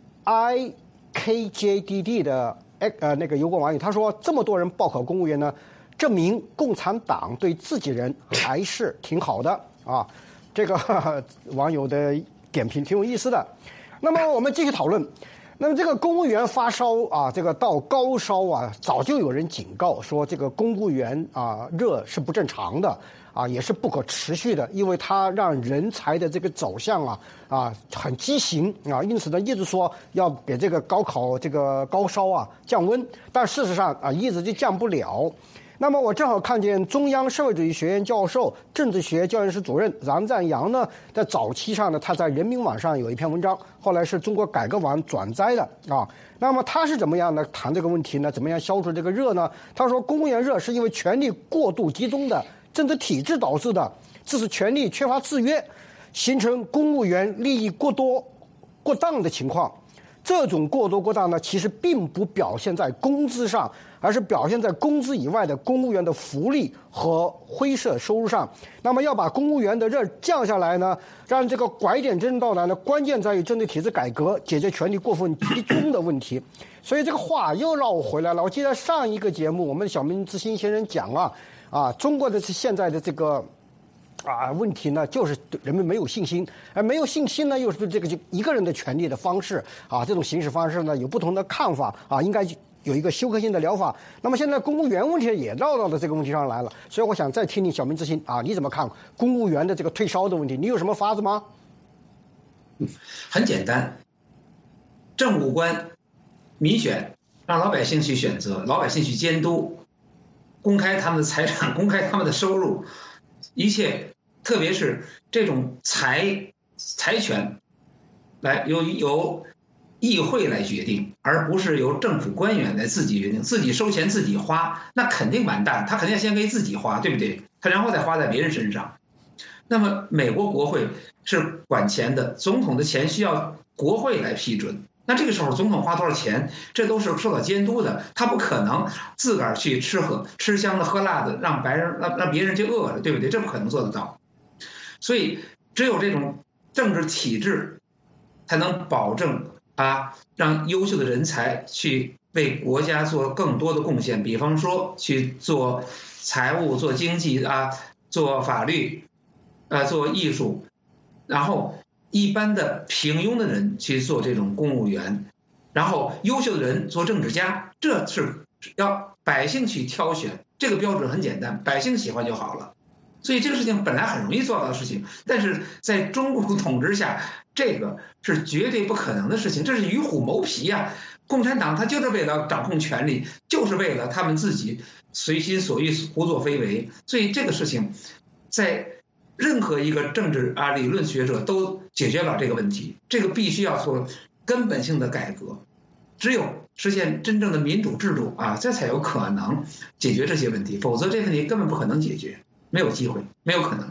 I K J D D 的呃那个油管网友他说，这么多人报考公务员呢，证明共产党对自己人还是挺好的啊。这个呵呵网友的点评挺有意思的。那么我们继续讨论。那么这个公务员发烧啊，这个到高烧啊，早就有人警告说，这个公务员啊热是不正常的啊，也是不可持续的，因为它让人才的这个走向啊啊很畸形啊，因此呢一直说要给这个高考这个高烧啊降温，但事实上啊一直就降不了。那么我正好看见中央社会主义学院教授、政治学教研室主任杨占阳呢，在早期上呢，他在人民网上有一篇文章，后来是中国改革网转载的啊。那么他是怎么样呢？谈这个问题呢？怎么样消除这个热呢？他说，公务员热是因为权力过度集中的政治体制导致的，这是权力缺乏制约，形成公务员利益过多、过当的情况。这种过多过当呢，其实并不表现在工资上，而是表现在工资以外的公务员的福利和灰色收入上。那么要把公务员的热降下来呢，让这个拐点真正到来呢，关键在于政治体制改革，解决权力过分集中的问题。所以这个话又绕回来了。我记得上一个节目，我们小明之星先生讲啊，啊，中国的现在的这个。啊，问题呢就是人们没有信心，而没有信心呢，又是这个就一个人的权利的方式啊，这种行使方式呢有不同的看法啊，应该有一个修革性的疗法。那么现在公务员问题也绕到了这个问题上来了，所以我想再听听小明之心啊，你怎么看公务员的这个退烧的问题？你有什么法子吗？ 很简单，政务官民选，让老百姓去选择，老百姓去监督，公开他们的财产，公开他们的收入，一切。特别是这种财财权，来由由议会来决定，而不是由政府官员来自己决定，自己收钱自己花，那肯定完蛋。他肯定先给自己花，对不对？他然后再花在别人身上。那么美国国会是管钱的，总统的钱需要国会来批准。那这个时候总统花多少钱，这都是受到监督的，他不可能自个儿去吃喝吃香的喝辣的，让白人让让别人就饿了，对不对？这不可能做得到。所以，只有这种政治体制，才能保证啊，让优秀的人才去为国家做更多的贡献。比方说，去做财务、做经济啊，做法律，啊，做艺术，然后一般的平庸的人去做这种公务员，然后优秀的人做政治家，这是要百姓去挑选。这个标准很简单，百姓喜欢就好了。所以这个事情本来很容易做到的事情，但是在中共统治下，这个是绝对不可能的事情，这是与虎谋皮呀！共产党他就是为了掌控权力，就是为了他们自己随心所欲、胡作非为。所以这个事情，在任何一个政治啊理论学者都解决不了这个问题，这个必须要做根本性的改革，只有实现真正的民主制度啊，这才有可能解决这些问题，否则这问题根本不可能解决。没有机会，没有可能。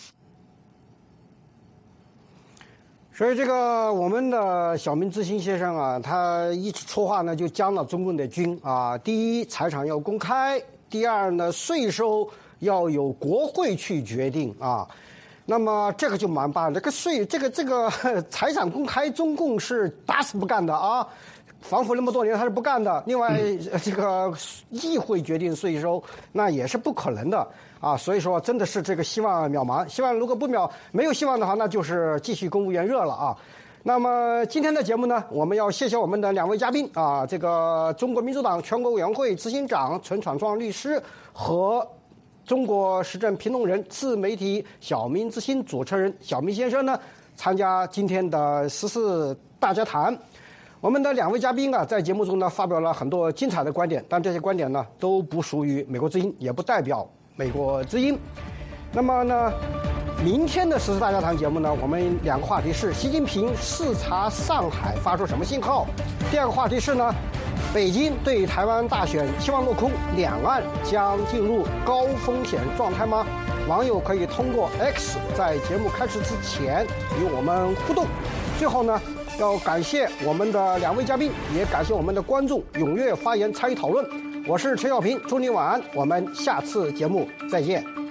所以这个我们的小明之星先生啊，他一说话呢就将了中共的军啊。第一，财产要公开；第二呢，税收要由国会去决定啊。那么这个就蛮办，这个税，这个这个财产公开，中共是打死不干的啊。反腐那么多年，他是不干的。另外，这个议会决定税收，那也是不可能的啊。所以说，真的是这个希望渺茫。希望如果不渺没有希望的话，那就是继续公务员热了啊。那么今天的节目呢，我们要谢谢我们的两位嘉宾啊，这个中国民主党全国委员会执行长陈闯壮律师和。 中国时政评论人、自媒体小明之星主持人小明先生呢，参加今天的时事大家谈。我们的两位嘉宾啊，在节目中呢发表了很多精彩的观点，但这些观点呢都不属于美国之音，也不代表美国之音。那么呢，明天的时事大家谈节目呢，我们两个话题是习近平视察上海发出什么信号？第二个话题是呢，北京对台湾大选期望落空，两岸将进入高风险状态吗？网友可以通过 X 在节目开始之前与我们互动。最后呢，要感谢我们的两位嘉宾，也感谢我们的观众踊跃发言参与讨论。我是陈小平，祝您晚安，我们下次节目再见。